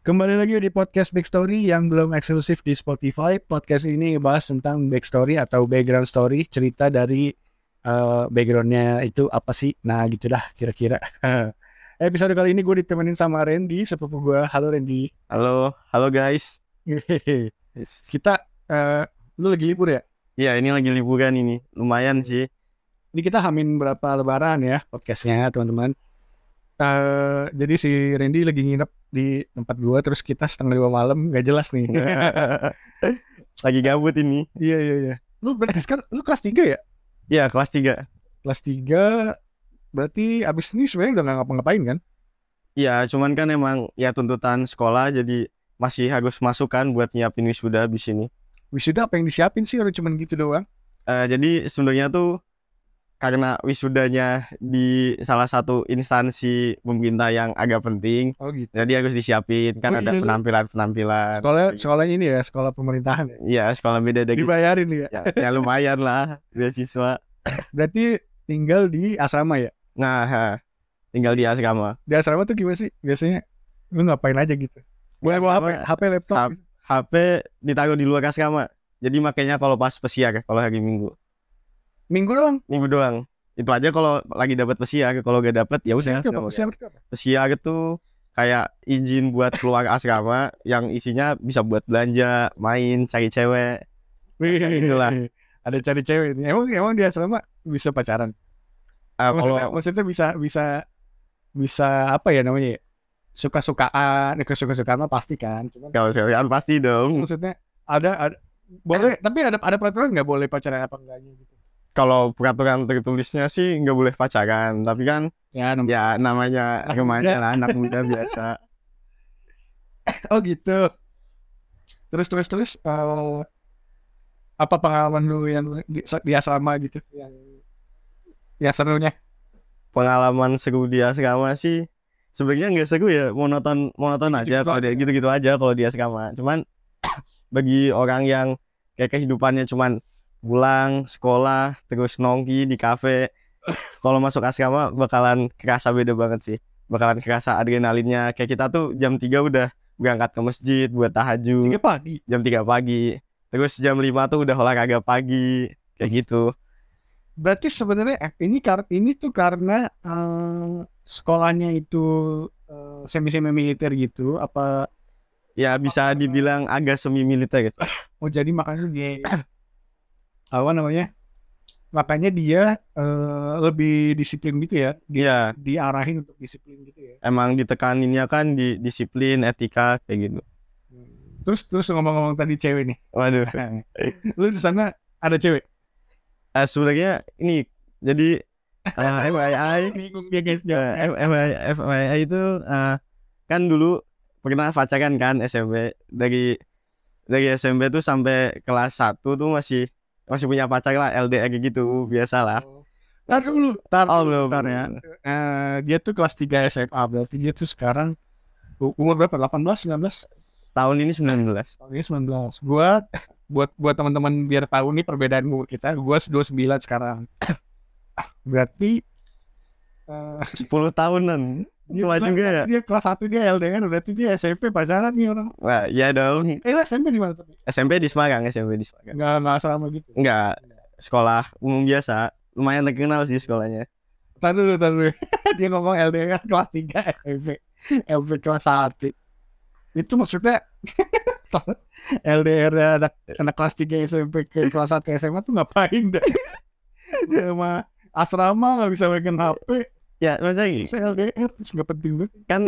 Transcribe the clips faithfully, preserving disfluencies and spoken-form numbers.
Kembali lagi di podcast Backstory yang belum eksklusif di Spotify. Podcast ini ngebahas tentang backstory atau background story, cerita dari uh, backgroundnya itu apa sih. Nah gitu dah kira-kira. Episode kali ini gue ditemenin sama Randy, sepupu gue. Halo Randy. Halo, halo guys. Yes. Kita, uh, lu lagi libur ya? Ya, ini lagi liburan ini. Lumayan sih. Ini kita hamin berapa lebaran ya podcastnya teman-teman. Uh, jadi si Randy lagi nginep di tempat gue, terus kita setengah dua malam, gak jelas nih. Lagi gabut ini. Iya iya iya. Lu berarti sekarang lu kelas tiga ya? Ya, kelas tiga. Kelas tiga berarti abis ini sebenarnya udah gak ngapa-ngapain kan? Ya, cuman kan emang ya tuntutan sekolah, jadi masih harus masukkan buat nyiapin wisuda abis ini. Wisuda apa yang disiapin sih? Udah cuman gitu doang? Uh, jadi sebenarnya tuh karena wisudanya di salah satu instansi pemerintah yang agak penting, Oh gitu. jadi harus disiapin kan. Oh, ada iya, iya. penampilan-penampilan. Sekolah sekolahnya ini ya, sekolah pemerintahan ya? Iya, sekolah beda dari Dibayarin ya? ya, ya lumayan lah beasiswa. Berarti tinggal di asrama ya? Nah, ha, tinggal di asrama. Di asrama tuh gimana sih? Biasanya lu ngapain aja gitu? Boleh bawa H P, Asrama, H P, laptop H- gitu? H P ditaruh di luar asrama. Jadi makanya kalau pas pesiar, kalau hari Minggu, Minggu doang? Minggu doang. Itu aja kalau lagi dapat pesiar. Kalau gak dapat ya udah. Pesiar itu apa? nggak Pesiar mau. itu apa? Pesiar itu kayak izin buat keluar asrama yang isinya bisa buat belanja, main, cari cewek. Wih, Itulah. ada cari cewek ini. Emang emang di asrama bisa pacaran? Uh, Maksudnya, kalau maksudnya bisa bisa bisa apa ya namanya ya? Suka-sukaan, eh, suka-sukaan mah pasti kan. Cuman kalau cewekan pasti dong. maksudnya ada ada boleh, tapi ada ada peraturan nggak boleh pacaran apa enggaknya gitu. Kalau peraturan tertulisnya sih nggak boleh pacaran, tapi kan Ya, nom- ya namanya Anak remaja muda. lah, anak muda biasa. oh gitu. Terus terus terus eh, apa pengalaman lu yang di, di asrama gitu yang yang serunya? Pengalaman seru di asrama sih sebenarnya nggak seru ya, monoton monoton aja Gitu-gitu kalau dia aja. gitu-gitu aja kalau di asrama. Cuman bagi orang yang kayak kehidupannya cuman pulang sekolah terus nongki di kafe, kalau masuk asrama bakalan kerasa beda banget sih. Bakalan kerasa adrenalinnya. Kayak kita tuh jam tiga udah berangkat ke masjid buat tahajud. Tiga pagi. Jam tiga pagi. Terus jam lima tuh udah olahraga pagi kayak gitu. Berarti sebenarnya eh, ini kar ini tuh karena eh, sekolahnya itu eh, semi-semi militer gitu apa? Ya bisa dibilang agak semi militer gitu. Oh jadi makanya dia apa namanya? Makanya dia eh, lebih disiplin gitu ya? Di, Iya, diarahin untuk disiplin gitu ya? emang ditekaninnya kan di disiplin, etika kayak gitu. Hmm. Terus terus ngomong-ngomong tadi cewek nih, Waduh. lu di sana ada cewek? Eh, sebenarnya ini jadi uh, F Y I Bingung dia guys uh, F Y I F Y I itu uh, kan dulu pernah pacaran kan S M P. Dari dari S M P tuh sampai kelas satu tuh masih masih punya pacar lah, L D R gitu biasalah. Tar dulu, tar Oh, dulu, belum. tar ya. Eh, dia tuh kelas tiga S M A, berarti dia tuh sekarang u- umur berapa? delapan belas, sembilan belas? Tahun ini sembilan belas. Tahun ini sembilan belas. Gua buat buat teman-teman biar tahu nih perbedaan umur kita. Gua dua puluh sembilan sekarang. Berarti eh, sepuluh tahunan. dia, Tua juga ya. dia kelas satu dia L D R, berarti dia S M P pacaran nih orang. Wah, iya dong. Eh, S M P di mana tapi? S M P di Semarang, S M P di Semarang. Enggak enggak sama gitu. Enggak, sekolah umum biasa. Lumayan terkenal sih sekolahnya. Tar dulu, tar dulu. Dia ngomong L D R kelas tiga S M P. L D R kelas satu. Itu maksudnya L D R anak, anak kelas tiga S M P ke kelas satu S M A tuh ngapain dah? Dia mah asrama nggak bisa megang H P. Ya, maksudnya gini, Saya L D R terus nggak penting banget. kan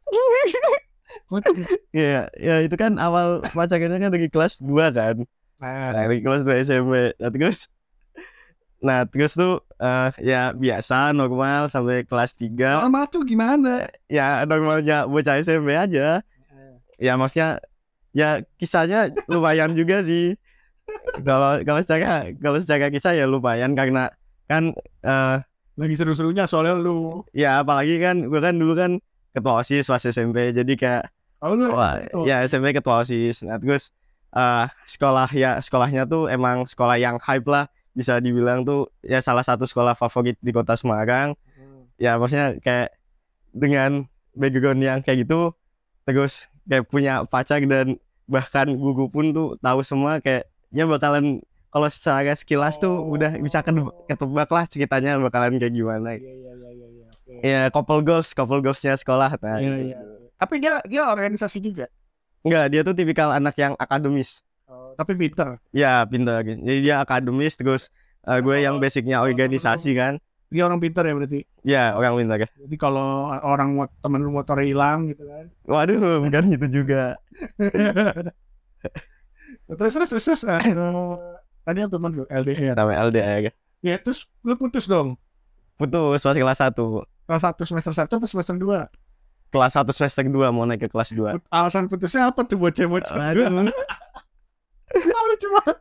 ya, ya itu kan awal pacarannya kan dari kelas dua kan. Nah, Nah, dari kelas dua S M P. Nah, terus Nah, terus tuh eh, ya biasa normal sampai kelas tiga. normal tuh gimana? Ya normalnya bocah S M P aja. Ya maksudnya ya kisahnya lumayan juga sih. Kalau kalau secara kalau secara kisah ya lumayan karena kan eh, Lagi seru-serunya soalnya lu. ya apalagi kan gue kan dulu kan ketua OSIS pas S M P, jadi kayak Oh, lu wah, oh, ya S M P ketua OSIS. Nah, terus eh, sekolah ya sekolahnya tuh emang sekolah yang hype lah, bisa dibilang tuh ya salah satu sekolah favorit di kota Semarang. Ya maksudnya kayak dengan background yang kayak gitu, terus kayak punya pacar dan bahkan guru pun tuh tahu semua kayak ya bakalan kalau secara sekilas tuh udah bisa ke- ketebak lah ceritanya bakalan kayak gimana. Iya iya iya iya iya. Oke. Ya couple goals, couple goalsnya sekolah. Nah, Iya iya. Tapi dia dia organisasi juga. enggak, dia tuh tipikal anak yang akademis. Tapi pinter. Ya, pintar gitu. Jadi dia akademis terus eh, gue yang basicnya organisasi kan. Dia orang pinter ya berarti. Ya, orang pintar ya. Jadi kalau orang mau temen lu motor hilang gitu kan. Waduh, bukan gitu juga. terus terus terus, terus eh, tadi yang temen lu L D R. Namanya L D R. Ya terus lu putus dong. Putus pas kelas satu. Kelas satu semester satu atau semester dua? Kelas satu semester dua mau naik ke kelas dua. Alasan putusnya apa tuh bocah-bocah? Aduh. Oh, lucu banget.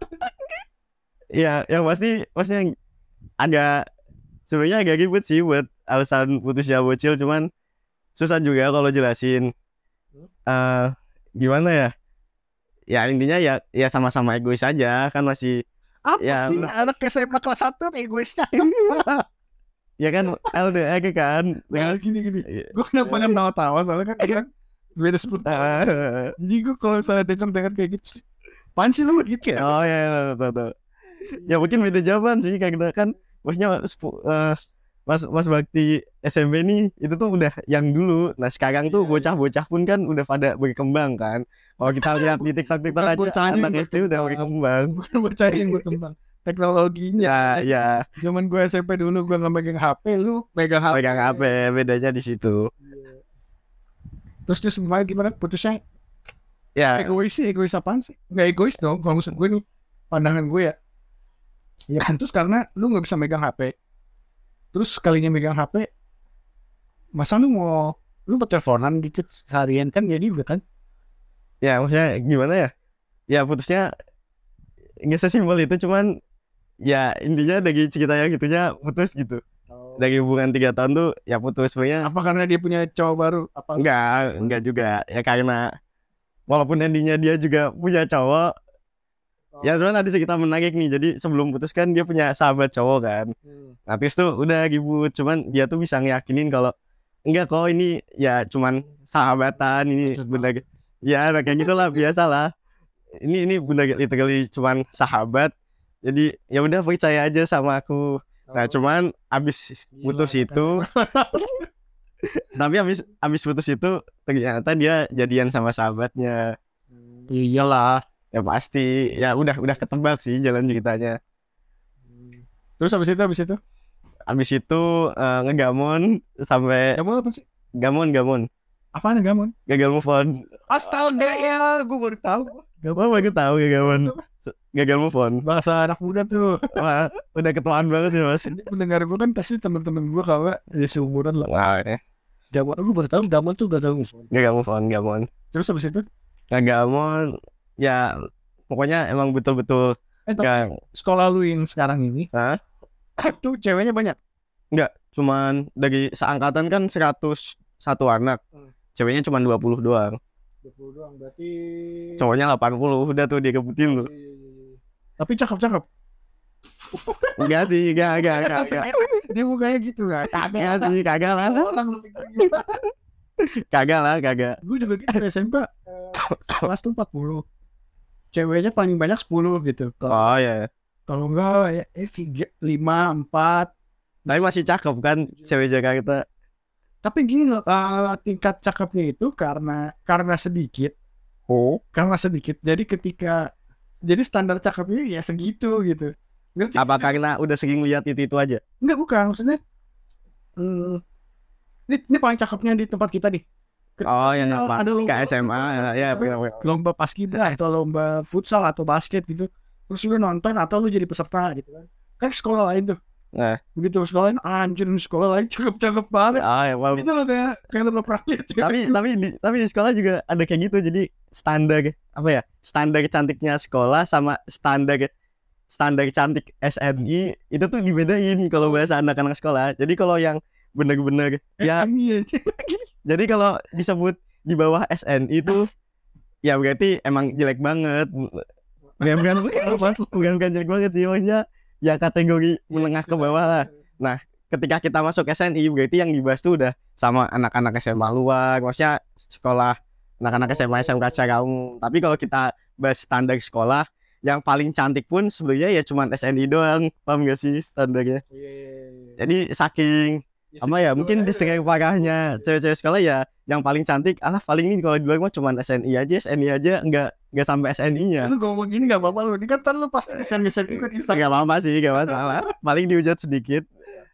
Ya, yang pasti pasti yang agak sebenarnya agak ribet sih buat alasan putusnya bocil, cuman susah juga kalau jelasin. Eh gimana ya? Ya intinya ya ya sama-sama egois aja kan masih Apa ya, sih anak S M A kelas satu egoisnya? ya kan L D R kan. Nah, gini gini. Iya. Gue kenapa kan tawa-tawa soalnya kan dia beda sepuluh tahun. Jadi gue kalau misalnya denger dengar kayak gitu, apaan sih lu gitu ya? Oh ya, tahu tahu. Ya mungkin beda jawaban sih karena kan maksudnya sepu- eh, Mas Mas Bakti S M B nih itu tuh udah yang dulu. Nah sekarang tuh bocah-bocah pun kan udah pada berkembang kan. Kalau kita lihat di TikTok TikTok Bukan aja bocahnya anak yang S D udah berkembang. Bukan bocah yang berkembang. Teknologinya. Ya ya Zaman gue S M P dulu gue nggak megang H P, lu megang H P. pegang H P, bedanya di situ. Terus terus gimana gimana putusnya? Ya Egois sih, egois apaan sih? Nggak egois dong, kalau maksud gue nih pandangan gue ya. Ya kan terus karena lu nggak bisa megang H P. Terus sekalinya megang H P, masa lu mau lu berteleponan gitu seharian kan jadi udah kan? ya maksudnya gimana ya? Ya putusnya nggak sesimpel itu, cuman ya intinya dari cerita yang gitunya putus gitu. Dari hubungan tiga tahun tuh ya putus sebenarnya. Apa karena dia punya cowok baru? Apa Enggak, enggak juga. Ya karena walaupun endingnya dia juga punya cowok, ya cuman ada cerita menarik nih. Jadi sebelum putus kan dia punya sahabat cowok kan. Hmm. Nah terus tuh udah ribut, cuman dia tuh bisa ngeyakinin kalau enggak kok ini ya cuman sahabatan, ini bener. Ya kayak gitulah biasa lah. Ini ini bener literally cuman sahabat. Jadi ya udah percaya aja sama aku. Nah cuman abis putus itu, tapi abis abis putus itu ternyata dia jadian sama sahabatnya. Iyalah. Ya pasti, ya udah udah ketebak sih jalan ceritanya. Terus habis itu habis itu? Abis itu eh, ngegamon sampai Gamon apa sih? gamon gamon Apaan gamon? gagal move on. Astaga ya, gue baru tahu. Gak apa-apa, gue tahu ya gamon gagal move on. Bahasa anak muda tuh. Wah, udah ketuaan banget ya mas. Pendengar gue kan pasti teman-teman gue kalau ya seumuran lah. Wah, ya. Gamon, gue baru tahu gamon tuh gagal move on. Gagal move on gamon. Terus habis itu? Gamon ya pokoknya emang betul-betul Eh, tapi kayak sekolah lu yang sekarang ini, Hah? tuh ceweknya banyak. enggak, cuman dari seangkatan kan seratus satu anak. Hmm. Ceweknya cuma dua puluh doang. dua puluh doang berarti. Cowoknya delapan puluh, udah tuh dia keputin tuh. Tapi cakep-cakep. Enggak sih, enggak, enggak, enggak, enggak. Dia mukanya gitu kan. Kagak Enggak sih, kagak lah. orang lu pikir gimana? Kagak lah, kagak. Gue juga gitu S M P eh, kelas tuh empat puluh. Ceweknya paling banyak sepuluh gitu. Kalau Oh ya. kalau enggak ya eh, tiga, lima, empat. Tapi masih cakep kan cewek Jakarta. Tapi gini loh, eh, tingkat cakepnya itu karena karena sedikit, Oh. karena sedikit. Jadi ketika jadi standar cakepnya ya segitu gitu. Ngerti? Apa karena udah sering lihat itu itu aja? Enggak, bukan maksudnya. Hmm, ini, ini paling cakepnya di tempat kita nih. Ketika Oh, yang kita apa? ada lomba, Ke S M A ya, ya benar, benar. lomba paskibra atau lomba futsal atau basket gitu. Terus lu nonton atau lu jadi peserta gitu kan. Kan sekolah lain tuh. Nah. Begitu sekolah lain anjir, sekolah lain cakep-cakep banget. Oh, ya, wow. Itu loh kayak kayak lu nggak pernah lihat. tapi tapi di tapi di sekolah juga ada kayak gitu. Jadi standar apa ya? Standar cantiknya sekolah sama standar standar cantik S M I itu tuh dibedain kalau bahasa anak-anak sekolah. Jadi kalau yang bener-bener ya, iya. jadi kalau disebut di bawah S N I itu ya berarti emang jelek banget. Bukan bukan bukan, bukan, bukan jelek banget sih, maksudnya ya kategori menengah ke bawah lah. Nah, ketika kita masuk S N I berarti yang dibahas tuh udah sama anak-anak S M A luar, maksudnya sekolah anak-anak S M A S M K secara umum. Tapi kalau kita bahas standar sekolah, yang paling cantik pun sebenarnya ya cuma S N I doang, paham gak sih standarnya? Jadi saking apa ya, mungkin distingnya parahnya cewek-cewek sekolah ya yang paling cantik, alah paling ini kalau dibilang mah cuma S N I aja, S N I aja enggak enggak sampai S N I-nya. Lu ngomong gini enggak apa-apa lu. Ini kan ntar lu pasti geser-geser juga di Instagram. Enggak apa-apa sih, enggak masalah. Paling dihujat sedikit.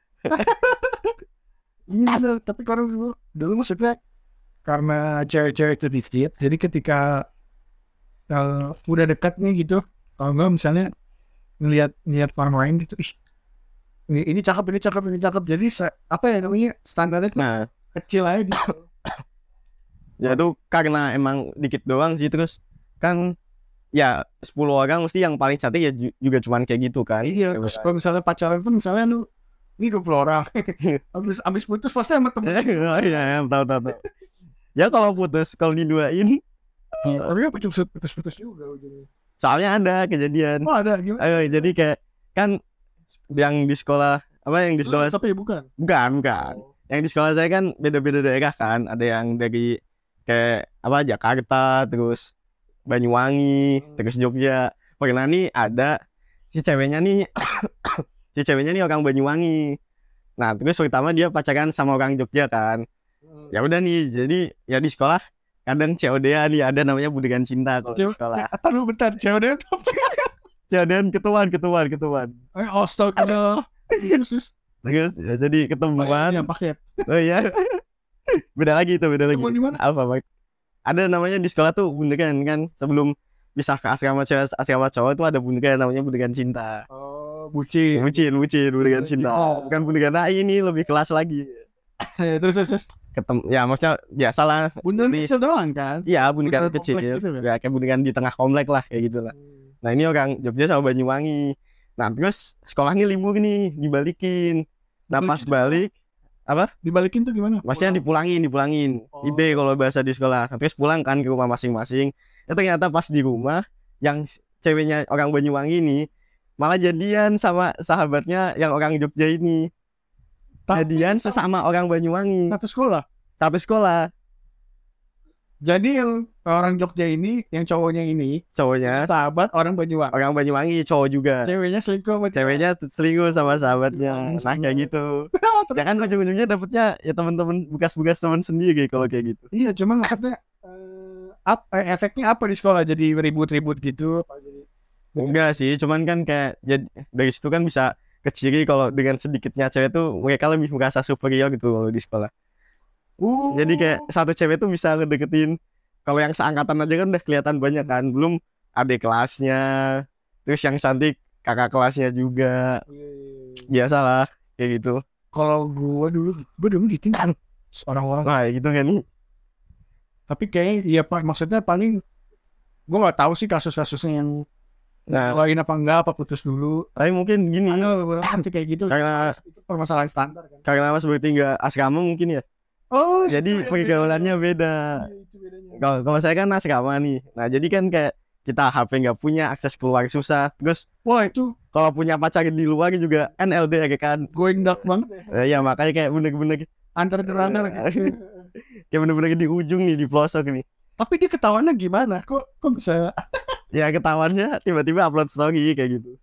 Iya, tapi kalau dulu dulu maksudnya karena cewek-cewek itu dikit, jadi ketika uh, udah dekat nih gitu, kalau enggak misalnya ngelihat ngelihat orang lain gitu, ih ini, ini cakep, ini cakep, ini cakep. Jadi sa- apa ya namanya standarnya tuh Nah, kecil aja gitu. ya itu karena emang dikit doang sih, terus kan ya sepuluh orang mesti yang paling cantik ya ju- juga cuman kayak gitu kan. Iya, terus kalau misalnya pacaran pun misalnya lu ini dua puluh orang, abis abis putus pasti sama temen. Oh iya, ya, tahu tahu tahu. Ya kalau putus, kalau diduain, Tapi apa cuma putus-putus juga ujungnya. soalnya ada kejadian. Oh ada gimana? Ayo, jadi kayak kan yang di sekolah apa yang di sekolah Tapi bukan. bukan bukan. Oh. Yang di sekolah saya kan beda-beda daerah kan. Ada yang dari kayak apa Jakarta, terus Banyuwangi, Hmm. terus Jogja. Pernah nih ada si ceweknya nih si ceweknya nih orang Banyuwangi. Nah, terus pertama dia pacaran sama orang Jogja kan. Ya udah nih, jadi ya di sekolah kadang C O D-an nih ada namanya Budikan Cinta kalau di Cewek, sekolah. atau lu bentar, cewek dia tuh. C O D-an ketuan, ketuan, ketuan. Eh, astaga. Yesus. Terus ya, jadi ketemuan. Yang paket. Oh iya. Beda lagi itu, beda lagi. Ketemu di mana? Alfa Bak. Ada namanya di sekolah tuh Bundekan kan, sebelum bisa ke asrama cewek, asrama cowok itu ada Bundekan namanya Bundekan Cinta. Oh, bucin. Bucin, bucin, Bundekan Bucin. Cinta. Oh. Bukan Bundekan A ini lebih kelas lagi. terus terus terus. Ketemu ya maksudnya biasalah. Bundaran Di- kecil doang kan? Iya, Bundekan Bundekan kecil. komplek gitu kan? Ya kayak Bundekan di tengah komplek lah kayak gitu lah. Nah, ini orang Jogja sama Banyuwangi. Nah, terus sekolahnya libur nih, dibalikin. Nah, pas balik, Dibalikin tuh gimana? maksudnya dipulangin, dipulangin. Oh. I B kalau bahasa di sekolah. Nah, terus pulang kan ke rumah masing-masing. Ya, ternyata pas di rumah, yang ceweknya orang Banyuwangi ini malah jadian sama sahabatnya yang orang Jogja ini. Tapi Jadian satu- sesama orang Banyuwangi. satu sekolah. Satu sekolah. Jadi yang orang Jogja ini, yang cowoknya ini, Cowoknya sahabat orang Banyuwangi. orang Banyuwangi, cowok juga. Ceweknya selingkuh sama Ceweknya selingkuh sama sahabatnya. Nah, kayak gitu. Ya kan ujung-ujungnya dapetnya ya teman-teman bekas-bekas teman sendiri kalau kayak gitu. Iya, cuma maksudnya eh, ap, eh, efeknya apa di sekolah? Jadi ribut-ribut gitu? Apa jadi? Enggak sih, cuman kan kayak jadi dari situ kan bisa keciri kalau dengan sedikitnya cewek tuh mereka lebih merasa superior gitu kalau di sekolah. Uh, Jadi kayak satu cewek tuh bisa ngedeketin, kalau yang seangkatan aja kan udah kelihatan banyak kan, belum adik kelasnya, terus yang cantik kakak kelasnya juga, biasalah kayak gitu. kalau gua dulu, gua dulu ditinggal orang-orang. Nah gitu kan nih. Tapi kayaknya iya pak, maksudnya paling gua nggak tahu sih kasus-kasusnya yang Nah, lain apa enggak, apa putus dulu. tapi mungkin gini, Ada beberapa nanti kayak gitu. Karena- itu permasalahan standar kan. karena Mas berarti nggak asrama mungkin ya. Oh, Jadi itu ya pergaulannya beda. bedanya. Iya, itu bedanya. Kalau kalau saya kan asrama nih. Nah jadi kan kayak kita H P nggak punya, akses keluar susah. Terus Wah itu kalau punya pacar di luar juga N L D ya kan. going dark banget ya. Eh, ya makanya kayak bener-bener Under the radar gitu. kayak bener-bener di ujung nih, di pelosok nih. Tapi dia ketahuannya gimana? Kok kok bisa Ya ketahuannya tiba-tiba upload story kayak gitu.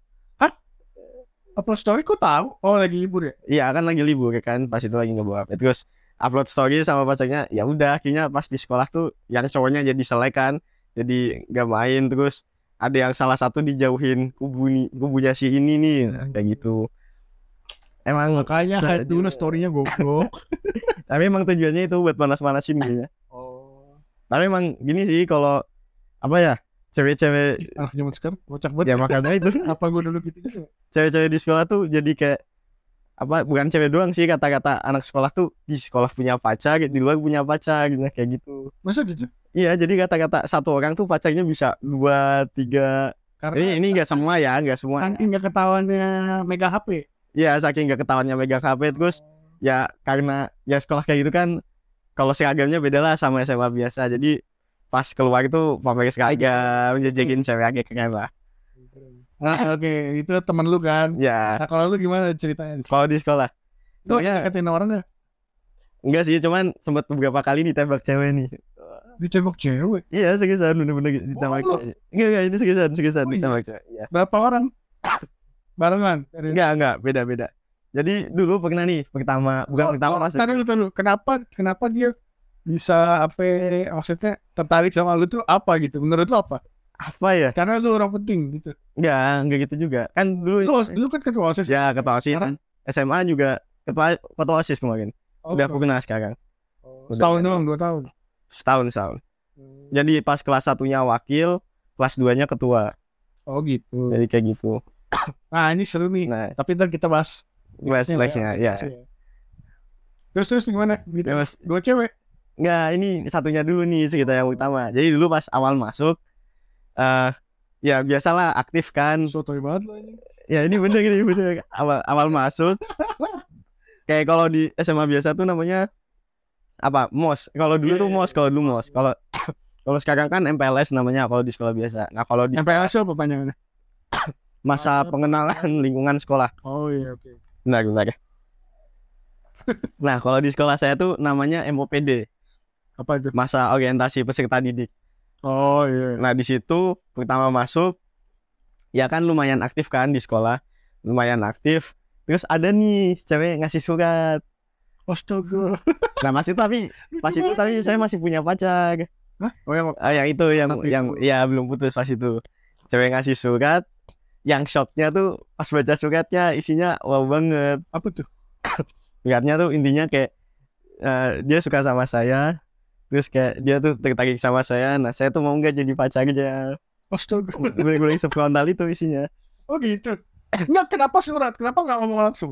upload story kok tahu? Oh lagi libur ya? Iya kan lagi libur ya kan, pas itu lagi ngebawa H P. Terus upload story sama pacarnya. Ya udah, akhirnya pas di sekolah tuh yang cowoknya jadi selek kan, jadi nggak main. Terus ada yang salah satu dijauhin kubu nih, kubunya si ini nih, nah, kayak gitu. Emang Makanya Sa- hide dulu story-nya goblok. tapi emang tujuannya itu buat panas-panasin kayaknya. Oh. Tapi emang gini sih kalau apa ya, cewek-cewek Anak zaman sekarang kocak banget. ya makanya itu Apa gue dulu gitu juga? cewek-cewek di sekolah tuh jadi kayak apa, bukan cewek doang sih, kata-kata anak sekolah tuh di sekolah punya pacar, di luar punya pacar gitu, kayak gitu. Masa gitu? Iya, jadi kata-kata satu orang tuh pacarnya bisa dua, tiga. Karena Ini ini nggak semua ya, nggak semua. saking gak ketahuannya mega H P. Iya, saking nggak ketahuannya megang H P. Terus ya karena ya sekolah kayak gitu kan, kalau seragamnya beda lah sama S M A biasa. Jadi pas keluar itu pamer seragam, jajakin cewek agak keren lah. Nah, oke, itu temen lu kan. Ya, Nah, kalau lu gimana ceritanya? kalau di sekolah Lu sebenarnya deketin orang gak? enggak sih, cuman sempat beberapa kali ditembak cewek nih. Ditembak cewek. Iya seriusan bener-bener ditembak Oh, cewek. Enggak enggak ini seriusan seriusan Oh, iya. ditembak cewek. Iya. Berapa orang? Barengan. Dari... Enggak enggak beda-beda. Jadi dulu pernah nih pertama bukan Oh, pertama oh, masuk. tar dulu, tar dulu. Kenapa kenapa dia bisa apa maksudnya tertarik sama lu tuh apa gitu? Menurut lu apa? Apa ya? Karena lu orang penting gitu. Enggak enggak gitu juga. Kan dulu Lu, lu kan ketua OSIS. ya ketua OSIS kan. S M A juga ketua ketua OSIS kemarin. Oh, Udah betul. pernah sekarang. Oh, Udah. setahun doang, dua tahun. Setahun setahun. Jadi pas kelas satunya wakil, kelas duanya ketua. Oh gitu. Jadi kayak gitu. Nah ini seru nih. Nah, Tapi ntar kita bahas. bahas nextnya ya. Terus terus gimana? Gitu. Terus Dua cewek. enggak ini satunya dulu nih cerita yang utama. Jadi dulu pas awal masuk eh ya biasalah aktif kan. Sotoy banget lo ini. Ya ini bener ini bener. Awal awal masuk kayak kalau di S M A biasa tuh namanya apa? Mos. Kalau dulu tuh mos, kalau dulu mos. Kalau kalau sekarang kan M P L S namanya kalau di sekolah biasa. Nah, kalau di M P L S apa panjangannya? masa Masa pengenalan lingkungan sekolah. Oh iya oke. Bentar, bentar ya. Nah, kalau di sekolah saya tuh namanya M O P D, Apa itu? masa orientasi peserta didik. Oh iya. Nah, di situ pertama masuk ya kan lumayan aktif kan di sekolah. Lumayan aktif. Terus ada nih cewek ngasih surat. Astaga. Nah, masih tapi pas itu tapi saya masih punya pacar. Hah? Oh yang Ah, yang itu yang Satu yang itu. ya belum putus pas itu. Cewek ngasih surat. Yang shocknya tuh pas baca suratnya isinya wow banget. apa tuh? Suratnya tuh intinya kayak eh, dia suka sama saya. Terus kayak dia tuh tertarik sama saya. Nah saya tuh mau nggak jadi pacarnya. Astaga. Gue sefrontal itu isinya. Oh gitu. Enggak, kenapa surat? Kenapa nggak ngomong langsung?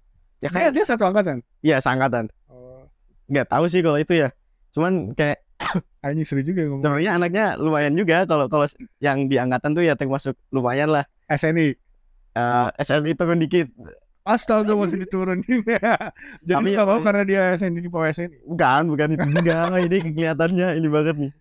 Ya Kayak kayak dia satu angkatan. iya seangkatan. Oh. Nggak tahu sih kalau itu ya. Cuman kayak Ah, ini seru juga ngomong. sebenarnya anaknya lumayan juga. Kalau kalau yang di angkatan tuh ya termasuk lumayan lah. S N I. Eh S M I turun dikit. Astaga masih diturunin. Jadi Tapi- nggak mau karena dia S N I di bawah S N I. Bukan, bukan itu juga. Ini kelihatannya ini banget nih.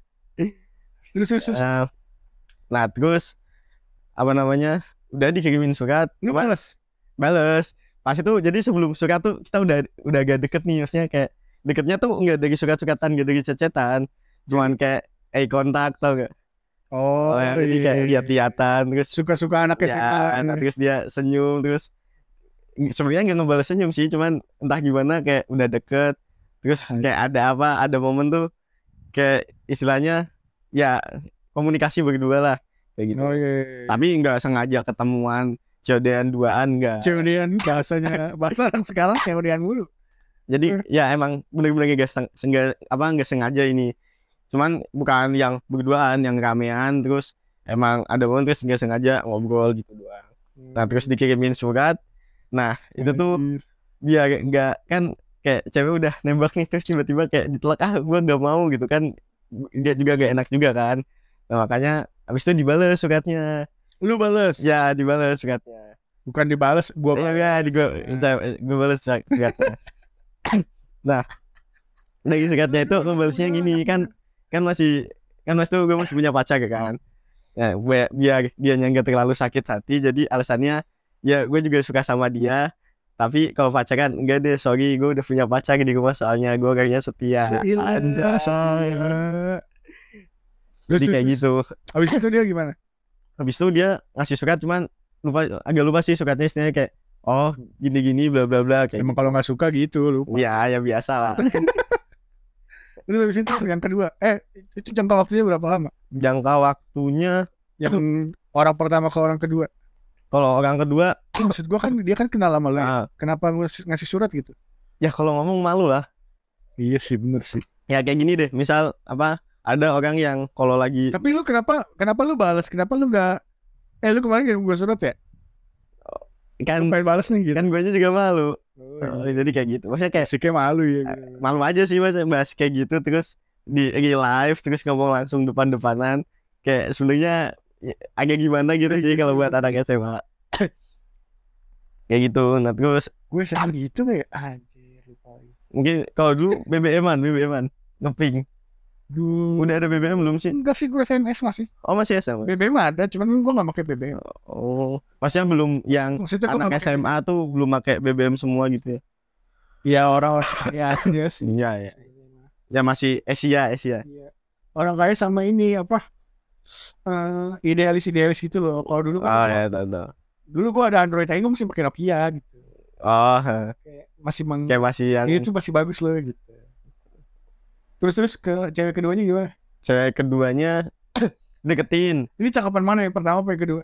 Terus terus. terus. Eh, nah terus apa namanya? Udah dikirimin surat. Lu Cuma males. bales. Pas itu jadi sebelum surat tuh kita udah udah agak deket nih, maksudnya kayak deketnya tuh nggak dari surat-suratan, nggak dari cecetan, cuman kayak eye contact tau gak? Oh, Oh, ya, jadi kayak lihat-lihatan terus suka-suka anak S M A. ya, nah, terus dia senyum terus sebenarnya nggak ngebales senyum sih, cuman entah gimana kayak udah deket terus kayak ada apa ada momen tuh kayak istilahnya ya komunikasi berdua lah kayak gitu. Oh iya. Tapi nggak sengaja ketemuan jodohan duaan nggak. Cewdian bahasanya bahasa orang sekarang cewdian mulu. Jadi ya emang bener-bener gak seng, sengaja apa nggak sengaja ini. Cuman bukan yang berduaan, yang ramean terus emang ada momen terus nggak sengaja ngobrol gitu doang. Nah terus dikirimin surat. Nah itu tuh biar nggak kan kayak cewek udah nembak nih terus tiba-tiba kayak ditolak ah gue nggak mau gitu kan, dia juga gak enak juga kan. Nah makanya abis itu dibales suratnya. Lu bales. Ya dibales suratnya. Bukan dibales, gua Ya ya di gue gue balas suratnya. Nah dari suratnya itu gue balasnya gini kan kan masih kan mas tuh gue masih punya pacar kan. Ya biar biar dia nggak terlalu sakit hati, jadi alasannya ya gue juga suka sama dia. Tapi kalau pacaran enggak deh, sorry gue udah punya pacar di rumah soalnya gue orangnya setia. Anda setia. Jadi kayak gitu. Habis itu dia gimana? Habis itu dia ngasih surat cuman lupa agak lupa sih suratnya istilahnya kayak oh gini-gini bla bla bla kayak. Emang kalau nggak suka gitu lu. Ya ya biasa lah. Terus habis itu yang kedua, eh itu jangka waktunya berapa lama? Jangka waktunya Yang orang pertama ke orang kedua. kalau orang kedua Itu maksud gua kan dia kan kenal sama lu. ya. nah, Kenapa ngasih, ngasih surat gitu? ya kalau ngomong malu lah. Iya sih bener sih. Ya kayak gini deh, misal apa ada orang yang kalau lagi Tapi lu kenapa kenapa lu balas? Kenapa lu nggak? Eh lu kemarin kirim gua surat ya? kan Lu pengen balas nih gitu. kan gue juga malu. Oh, Oh, jadi kayak gitu. Maksudnya kayak Siknya malu ya. malu aja sih mas bahas kayak gitu terus di, di live terus ngomong langsung depan-depanan kayak sebenarnya ya, agak gimana gitu sih kalau buat anak S M A. Kayak gitu. Nah terus Gue sama gitu nggak ya? Anjir lupa. mungkin kalau dulu B B M-an, B B M-an ngeping. Duh. Udah ada B B M belum sih? Enggak sih gue S M S masih. Oh masih S M A. B B M ada, cuman gue nggak pakai B B M. Oh, maksudnya belum yang Maksudnya gue anak nggak S M A tuh belum pakai B B M semua gitu ya? Iya orang-orang ya aja sih. Iya ya. Ya masih Asia Asia. Iya. orang kaya sama ini apa eh, idealis-idealis gitu loh. Kalau dulu kan Oh gua- ya, tahu tahu. dulu gua ada Android aja gua masih pakai Nokia gitu. Oh, Kayak masih meng kayak masih yang itu masih bagus loh gitu. Terus terus ke cewek keduanya gimana? cewek keduanya deketin. Ini cakapan mana yang pertama apa yang kedua?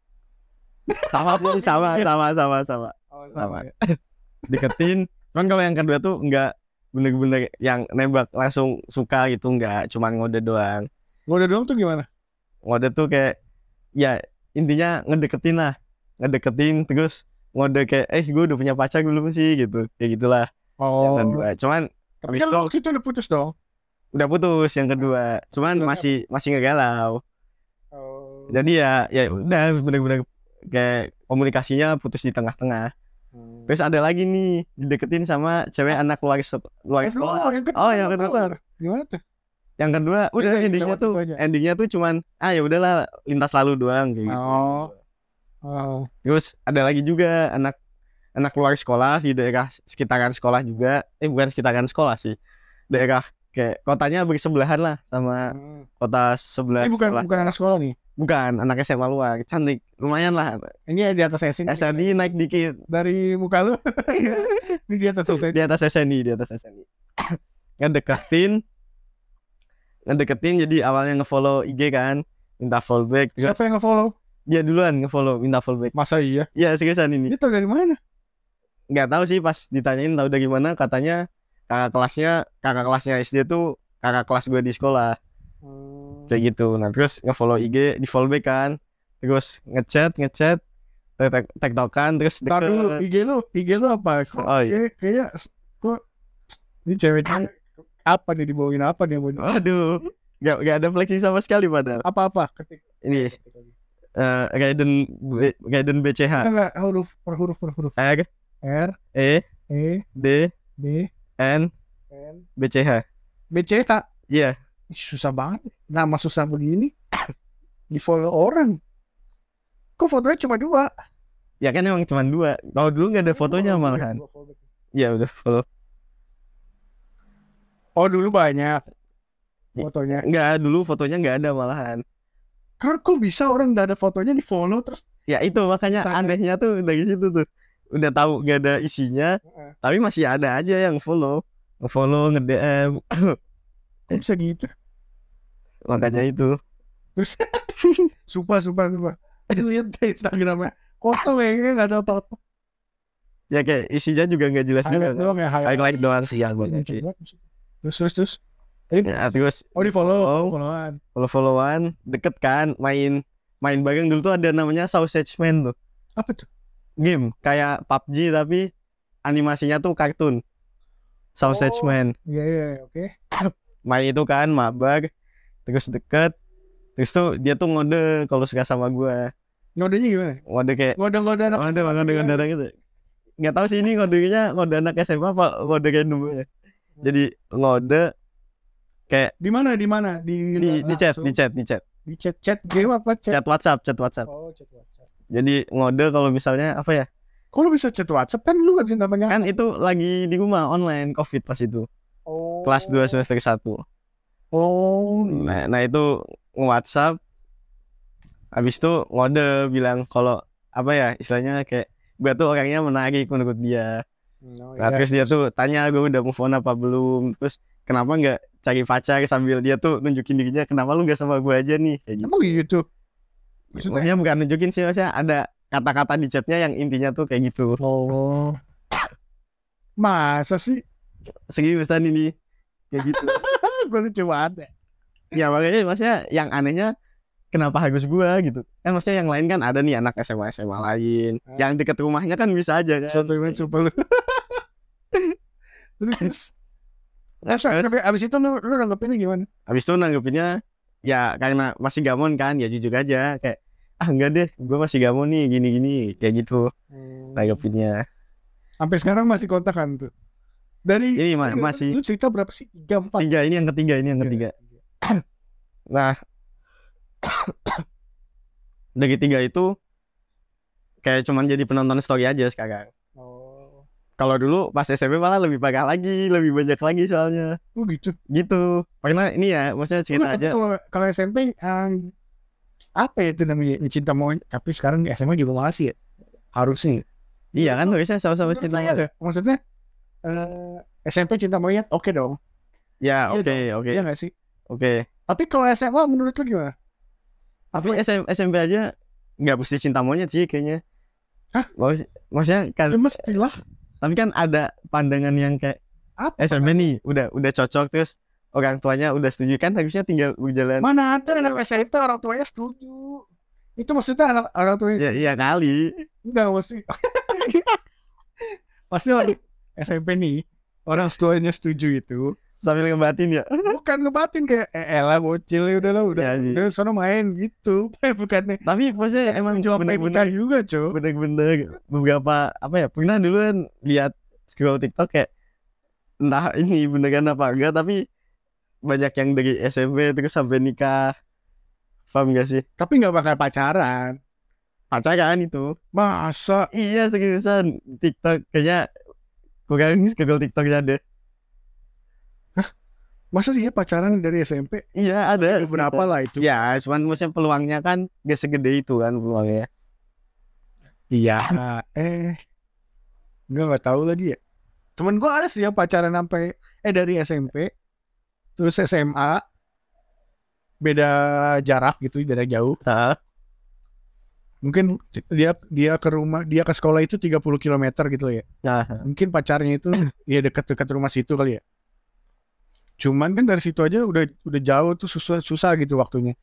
Sama sih, sama, sama, sama, sama. Oh, Sama. ya. Deketin. Cuman kalau yang kedua tuh enggak bener-bener yang nembak langsung suka gitu, enggak, cuman ngode doang. Ngode doang tuh gimana? Ngode tuh kayak ya intinya ngedeketin lah. Ngedeketin terus ngode kayak eh gue udah punya pacar belum sih gitu. Kayak gitulah. Yang Oh. kedua. Cuman Tapi habis kan itu waktu itu udah putus dong. udah putus yang kedua. Cuman Keduanya masih masih ngegalau. Oh. Jadi ya ya udah bener-bener kayak komunikasinya putus di tengah-tengah. Hmm. Terus ada lagi nih dideketin sama cewek anak luar sek- luar Yang kedua, sekolah. yang kedua. Oh, yang kedua. keluar. Gimana tuh? Yang kedua udah Udah, endingnya lewat tuh itu aja. endingnya tuh cuman ah ya udahlah lintas lalu doang kayak gitu. Oh. Oh. Terus ada lagi juga anak anak luar sekolah di daerah sekitaran sekolah juga. Eh bukan sekitaran sekolah sih. Daerah kayak kotanya bersebelahan lah sama Hmm. kota sebelah. Ini bukan sekolah. bukan anak sekolah nih. Bukan, anak S M A luar. Cantik, lumayan lah. Ini di atas S N I. S N I naik dikit. Dari muka lu. Ini di atas S N I. Di atas S N I, di atas S N I. Ngedeketin. Ngedeketin jadi awalnya ngefollow I G kan. Minta follow back. Terus Siapa yang nge-follow? dia duluan ngefollow, minta follow back. Masa iya? Ya seriusan ini. Ini tau dari mana? Nggak tahu sih pas ditanyain tahu dari mana, katanya kakak kelasnya, kakak kelasnya S D tuh kakak kelas gue di sekolah. Hmm. Kayak gitu. Nah terus ngefollow I G, di follow back kan. Terus ngechat, ngechat, tek- tektokan, terus Ntar dulu, deket. I G lu, I G lu apa? Kok Oh, iya. kayak, kayaknya kok ini cewek-cewek apa nih dibawain apa nih bawain Waduh, nggak nggak ada flexing sama sekali padahal. apa-apa ketik Ini ketik lagi. eh Raiden B- Raiden B C H Enggak, huruf per huruf per huruf. R R E E D B N N B C H. B C H. Iya, Ih, susah banget. Nama susah begini. Di follow orang. Kok fotonya cuma dua? ya kan emang cuma dua. Kalau dulu nggak ada fotonya malahan. Ya udah follow. Oh dulu banyak fotonya. Nggak, dulu fotonya nggak ada malahan. Karena kok bisa orang nggak ada fotonya di follow terus? Ya itu makanya Tanya. anehnya tuh dari situ tuh. Udah tahu nggak ada isinya, tapi masih ada aja yang follow, nge-follow, nge-D M. Kok bisa gitu? Makanya itu. Terus sumpah sumpah sumpah. Lihat deh Instagramnya kosong ya, kayaknya nggak ada apa-apa. Ya kayak isinya juga nggak jelas juga. Highlight kan. doang ya highlight. Highlight doang sih yang banyak sih. Terus terus terus. Ya, terus Oh di follow, follow, followan. follow-followan, deket kan, main main bareng. Dulu tuh ada namanya Sausage Man tuh. Apa tuh? Game kayak P U B G tapi animasinya tuh kartun. Sausage Oh. Man. Iya iya iya, oke. Main itu kan mabar, terus deket. Terus tuh dia tuh ngode kalau suka sama gua. Ngodenya gimana? Ngode kayak Ngode-ngode anak. ngode ngode ngode anak gitu. Nggak tahu sih ini ngodenya ngode anak S M A apa ngode random ya. Jadi ngode kayak Di mana di mana? Di di, di chat, langsung. di chat, di chat. Di chat chat game apa chat? Chat WhatsApp, chat WhatsApp. Oh chat WhatsApp. Jadi ngode kalau misalnya apa ya? Kok lu bisa chat WhatsApp kan lu nggak bisa namanya? Kan itu lagi di rumah online Covid pas itu. Oh. Kelas dua semester satu. Oh. Nah, nah itu nge-WhatsApp. Habis itu ngode bilang kalau apa ya istilahnya kayak gua tuh orangnya menarik menurut dia. No, Nah iya. terus dia tuh tanya gue udah move on apa belum. Terus kenapa nggak cari pacar sambil dia tuh nunjukin dirinya, kenapa lu nggak sama gue aja nih kayak gitu. Emang gitu. Maksudnya? Maksudnya bukan nunjukin sih, maksudnya ada kata-kata di chatnya yang intinya tuh kayak gitu. Oh. Masa sih? Seriusan ini kayak gitu. Gue lucu banget. Ya makanya maksudnya yang anehnya kenapa harus gua gitu. Kan maksudnya yang lain kan ada nih anak S M A S M A lain. Hmm. Yang deket rumahnya kan bisa aja kan. Satu event super lu. Terus. Terus tapi abis itu lu lu nanggepinnya gimana? Habis itu nanggepinnya ya karena masih gamon kan, ya jujur aja kayak ah enggak deh, gua masih gamon nih gini-gini kayak gitu nanggepinnya. Sampai sekarang masih kontakan tuh. Dari Ini ma- lu- masih lu cerita berapa sih? Tiga empat. tiga, ini yang ketiga, ini yang ketiga. Nah, dari tiga itu kayak cuman jadi penonton story aja sekarang. Oh. Kalau dulu pas S M P malah lebih parah lagi, lebih banyak lagi soalnya. Oh gitu. Gitu. Karena ini ya, maksudnya cerita Enggak, tapi aja. kalau kalau S M P um, apa ya itu namanya cinta monyet, tapi sekarang S M A juga masih ya harusnya. Iya kan, harusnya sama-sama Menurut cinta lu ya monyet. nggak? Maksudnya eh, S M P cinta monyet oke dong. Ya, Iya oke, dong. oke. Iya nggak sih? Oke. Tapi kalau S M A menurut lu gimana? Tapi S M, S M P aja nggak mesti cinta monyet sih kayaknya. Hah? Maksud- Maksudnya kan, Ya mestilah. tapi kan ada pandangan yang kayak Apa? S M P nih udah udah cocok, terus orang tuanya udah setuju, kan harusnya tinggal berjalan. Mana ada anak S M P orang tuanya setuju. Itu maksudnya anak orang tuanya Ya iya kali. enggak mesti. Pasti orang S M P nih orang tuanya setuju itu. Sambil ngebatin ya. Bukan ngebatin kayak eh elah bocil ya udahlah udah Ya, sih. udah sono main gitu. Bukannya Tapi maksudnya emang setuju sampai nikah bener-bener juga, Cok. bener-bener beberapa apa ya, pernah dulu kan lihat scroll TikTok kayak entah ini beneran apa enggak, tapi banyak yang dari S M P terus sampai nikah. Paham gak sih? Tapi nggak bakal pacaran. Pacaran itu. Masa? Iya seriusan, TikTok kayaknya kurang scroll TikToknya deh. Masa sih ya pacaran dari S M P? Iya ada Berapa lah itu? Ya cuman maksudnya peluangnya kan gak segede itu kan peluangnya. Iya. Eh, nggak nggak tahu lagi ya. Temen gue ada sih yang pacaran sampai eh dari S M P terus S M A beda jarak gitu, beda jauh. Nah, Mungkin dia dia ke rumah dia ke sekolah itu tiga puluh kilometer gitu ya. nah Mungkin pacarnya itu ya dekat-dekat rumah situ kali ya. Cuman kan dari situ aja udah udah jauh tuh susah susah gitu waktunya.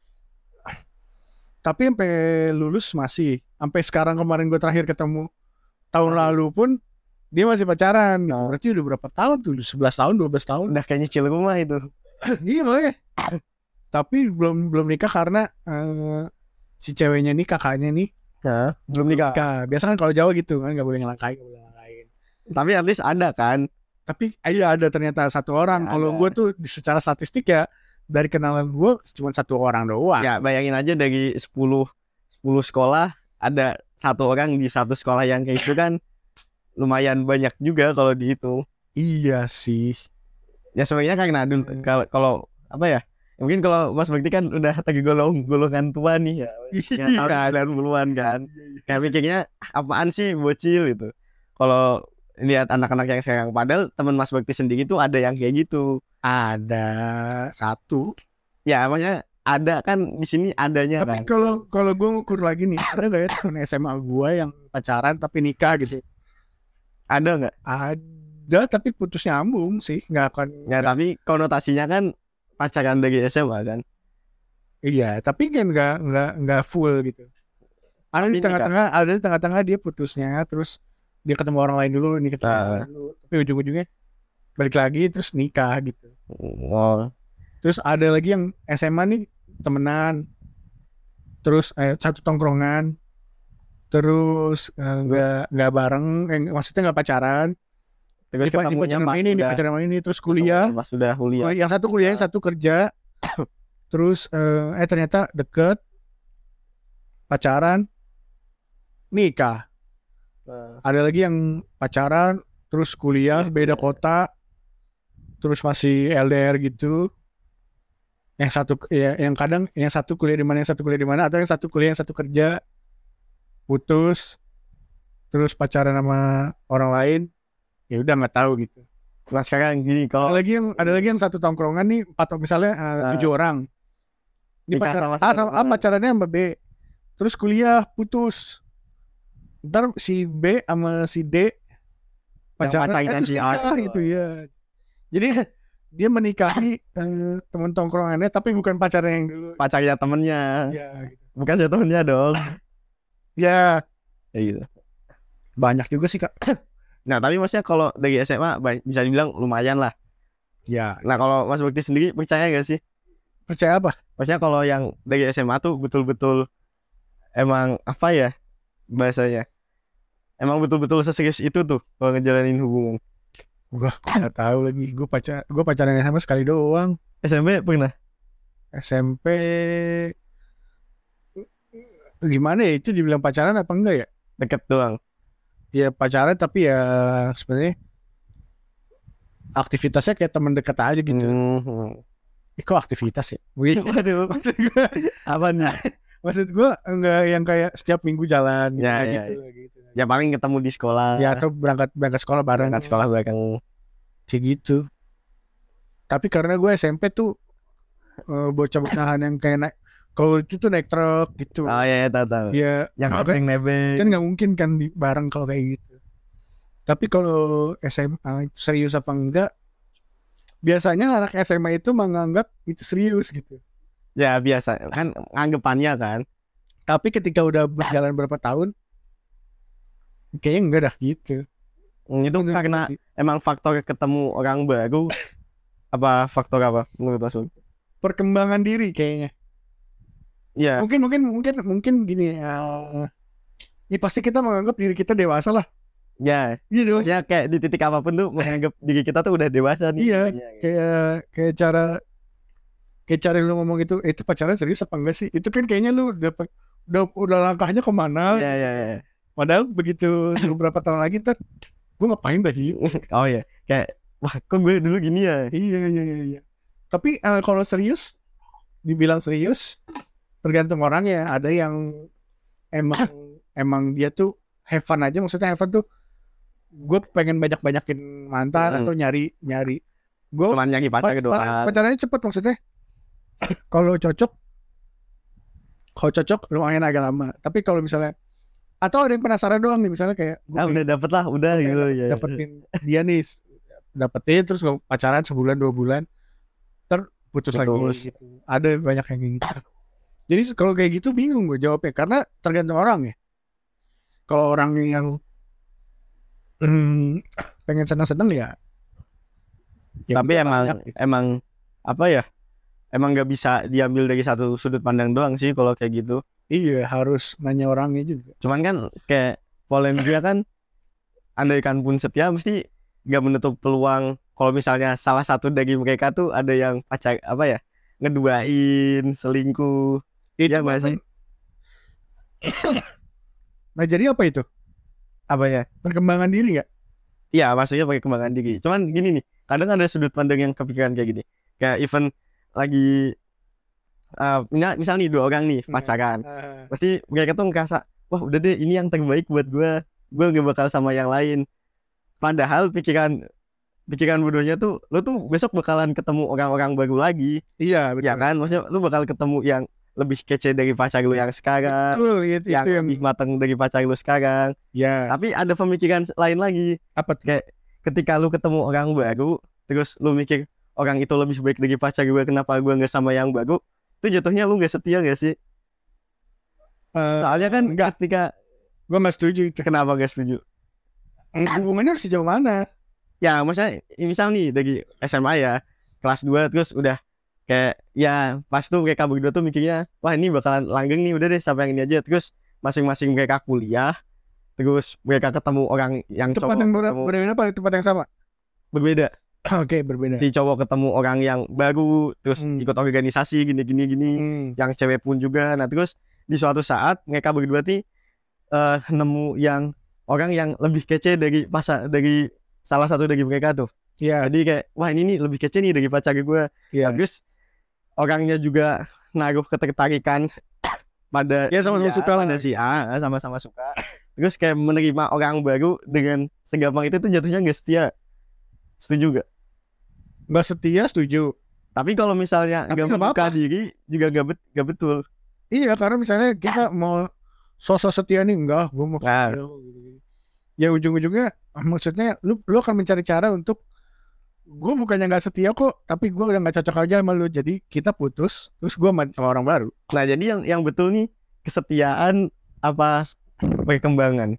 Tapi sampai lulus masih, sampai sekarang kemarin gue terakhir ketemu tahun Masih. lalu pun dia masih pacaran gitu. Nah. Berarti udah berapa tahun tuh? sebelas tahun, dua belas tahun. udah kayak nyicil rumah itu. Iya makanya. Tapi belum belum nikah karena eh, si ceweknya nih kakaknya nih Nah, belum nikah. nikah. Biasa kan kalau Jawa gitu kan nggak boleh ngelangkain, nggak boleh ngelangkain. Tapi at least ada kan. Tapi iya ada ternyata satu orang. Ya, Kalau ada. gue tuh secara statistik ya dari kenalan gue cuma satu orang doang. Ya bayangin aja dari sepuluh sepuluh sekolah ada satu orang di satu sekolah yang kayak gitu kan lumayan banyak juga kalau dihitung. Iya sih. Ya sebenarnya karena dulu kalau kalau apa ya? Mungkin kalau Mas Bakti kan udah tergolong golongan tua nih ya. Ya tahun sembilan puluhan kan. Kayak mikirnya apaan sih bocil gitu. Kalau lihat anak-anak yang sekarang, padahal teman Mas Bakti sendiri tuh ada yang kayak gitu. Ada satu. Ya makanya ada kan di sini adanya Tapi kan. kalau kalau gue ngukur lagi nih, ada nggak ya temen S M A gue yang pacaran tapi nikah gitu? Ada nggak? Ada, tapi putus nyambung sih, nggak akan. Ya tapi konotasinya kan pacaran dari S M A kan. Iya, tapi kan nggak nggak nggak full gitu. Ada di Tapi tengah-tengah, ada di tengah-tengah dia putusnya, terus dia ketemu orang lain dulu, nih ketemu Ah. orang lain dulu, tapi ujung-ujungnya balik lagi terus nikah gitu. Oh, Terus ada lagi yang S M A nih temenan, terus eh, satu tongkrongan, terus eh, nggak nggak bareng, eh, maksudnya nggak pacaran. terus Dia, pa- dia ketemunya pacaran pas sama ini, dia udah pacaran sama ini, terus kuliah. pas sudah kuliah. Yang satu kuliah, yang satu kerja. Terus eh, eh ternyata deket, pacaran, nikah. Nah, Ada lagi yang pacaran, terus kuliah beda kota, terus masih L D R gitu. Yang satu ya, yang kadang yang satu kuliah di mana, yang satu kuliah di mana, atau yang satu kuliah, yang satu kerja, putus, terus pacaran sama orang lain, ya udah nggak tahu gitu. nah sekarang gini Ada kalau lagi yang ada lagi yang satu tongkrongan nih, empat misalnya eh, Nah. tujuh orang. Ini Nikah pacar, sama A, sama A orang. pacarannya sama B, terus kuliah putus. Ntar si B sama si D pacaran, pacaran eh, terus si A nikah itu. gitu ya. Jadi dia menikahi eh, teman tongkrongannya, tapi bukan pacarnya yang dulu. pacarnya temennya, Ya, gitu. bukan si temennya dong. Ya Ya gitu. banyak juga sih kak. Nah tapi maksudnya kalau dari S M A ba- bisa dibilang lumayan lah. Ya Nah kalau Mas Bakti sendiri percaya gak sih? percaya apa? Maksudnya kalau yang dari S M A tuh betul-betul emang apa ya bahasanya? Emang betul-betul seserius itu tuh kalau ngejalanin hubungan. Gua nggak tahu lagi. Gue pacar, gue pacaran sama sekali doang. S M P pernah? S M P gimana ya, itu dibilang pacaran apa enggak ya? Deket doang. ya pacaran tapi ya sebenarnya aktivitasnya kayak teman dekat aja gitu. Hmm. Eh, kok aktivitas ya? Wih, Waduh, maksud gue apa nih? maksud gue enggak yang kayak setiap minggu jalan gitu, Ya, kayak ya, gitu, ya. gitu. Ya paling ketemu di sekolah. Ya atau berangkat berangkat sekolah bareng Berangkat sekolah bareng. kayak gitu. Tapi karena gue S M P tuh eh, bocah-bocahan yang kayak naik, kalau itu tuh naik truk gitu. Oh ya, ya tahu tahu. Ya Yang apa- nebeng nebeng. kan nggak mungkin kan di, bareng kalau kayak gitu. Tapi kalau S M A itu serius apa enggak? Biasanya anak S M A itu menganggap itu serius gitu. Ya biasa kan anggapannya kan. Tapi ketika udah berjalan berapa tahun, kayaknya enggak dah gitu. Hmm, itu Menurut karena gue sih. emang faktor ketemu orang baru. Apa faktor apa menurut Mas? Perkembangan diri kayaknya. Iya. Mungkin mungkin mungkin mungkin gini ya. Ya pasti kita menganggap diri kita dewasa lah. Ya. Iya dong. Maksudnya kayak di titik apapun tuh menganggap diri kita tuh udah dewasa nih. Iya, Iya, gitu. kayak kayak cara kayak cara lu ngomong itu, eh, itu pacaran serius apa enggak sih? Itu kan kayaknya lu udah pe- udah udah langkahnya kemana? Iya iya iya. Padahal begitu beberapa tahun lagi ntar gue ngapain dah gitu. Oh iya, kayak wah kok gue dulu gini ya. Iya iya iya iya. Tapi eh, kalau serius, dibilang serius, tergantung orangnya. Ada yang emang emang dia tuh have fun aja, maksudnya have fun tuh gue pengen banyak-banyakin mantan Hmm. atau nyari nyari. Gue Cuman nyari pacar doang. pacarannya cepet maksudnya. Kalau cocok, kalau cocok lumayan agak lama. Tapi kalau misalnya atau ada yang penasaran doang nih, misalnya kayak gue Ah udah dapet lah, udah pengen gitu dapet- ya. dapetin dia nih, dapetin terus gua pacaran sebulan dua bulan, ter putus, Putus. lagi gitu. Ada banyak yang kayak gitu. Jadi kalau kayak gitu bingung gue jawabnya karena tergantung orang ya. Kalau orang yang hmm, pengen senang-senang ya, ya Tapi udah emang banyak gitu. emang apa ya? Emang nggak bisa diambil dari satu sudut pandang doang sih kalau kayak gitu. Iya harus nanya orangnya juga. Cuman kan kayak polemiknya kan andaikan pun setia mesti nggak menutup peluang kalau misalnya salah satu dari mereka tuh ada yang pacar apa ya ngeduain selingkuh. Itu Iya nggak kan- sih? Nah jadi apa itu? Apa ya? Perkembangan diri nggak? Iya maksudnya pakai kembangan diri. Cuman gini nih, kadang ada sudut pandang yang kepikiran kayak gini. Kayak event lagi uh, misal nih dua orang nih Hmm. pacaran. Ah, Pasti mereka tuh ngerasa wah udah deh ini yang terbaik buat gue, gue gak bakal sama yang lain. Padahal pikiran pikiran bodohnya tuh lo tuh besok bakalan ketemu orang-orang baru lagi, iya betul. ya kan? Maksudnya lo bakal ketemu yang lebih kece dari pacar lo yang sekarang, Betul itu, yang itu yang lebih matang dari pacar lo sekarang. ya Tapi ada pemikiran lain lagi, apa tuh? kayak ketika lo ketemu orang baru, terus lo mikir orang itu lebih baik dari pacar gue, kenapa gue nggak sama yang baru? Itu jatuhnya lo nggak setia gak sih? Eh, Soalnya kan enggak. ketika gue nggak setuju itu. kenapa gak setuju? Hubungannya harus sejauh mana? Ya maksudnya misal nih dari S M A ya kelas dua terus udah kayak ya pas tuh mereka berdua tuh mikirnya wah ini bakalan langgeng nih udah deh sampai yang ini aja, terus masing-masing mereka kuliah terus mereka ketemu orang yang Tempat cowok yang ber- ketemu berbeda apa tempat yang sama? berbeda, Oke berbeda. si cowok ketemu orang yang baru terus Hmm. ikut organisasi gini gini gini, Hmm. yang cewek pun juga. Nah terus di suatu saat mereka berdua nih eh, nemu yang orang yang lebih kece dari pasar dari salah satu dari mereka tuh. Ya, Jadi kayak wah ini nih lebih kece nih dari pacar gue. ya. Nah, terus orangnya juga naruh ketertarikan pada Ya, sama-sama dia, suka lah. pada si A, sama-sama suka. Terus kayak menerima orang baru dengan segampang itu tuh jatuhnya nggak setia. Setuju gak? Nggak setia setuju. Tapi kalau misalnya Tapi nggak nggak membuka apa-apa. diri juga nggak bet, nggak betul. Iya karena misalnya kita mau sosok setia nih, enggak, gue mau Nah. setia. Gitu-gitu. Ya ujung-ujungnya maksudnya lu lu akan mencari cara untuk gue bukannya nggak setia kok, tapi gue udah nggak cocok aja sama lu, jadi kita putus, terus gue sama sama orang baru. Nah jadi yang yang betul nih kesetiaan apa perkembangan?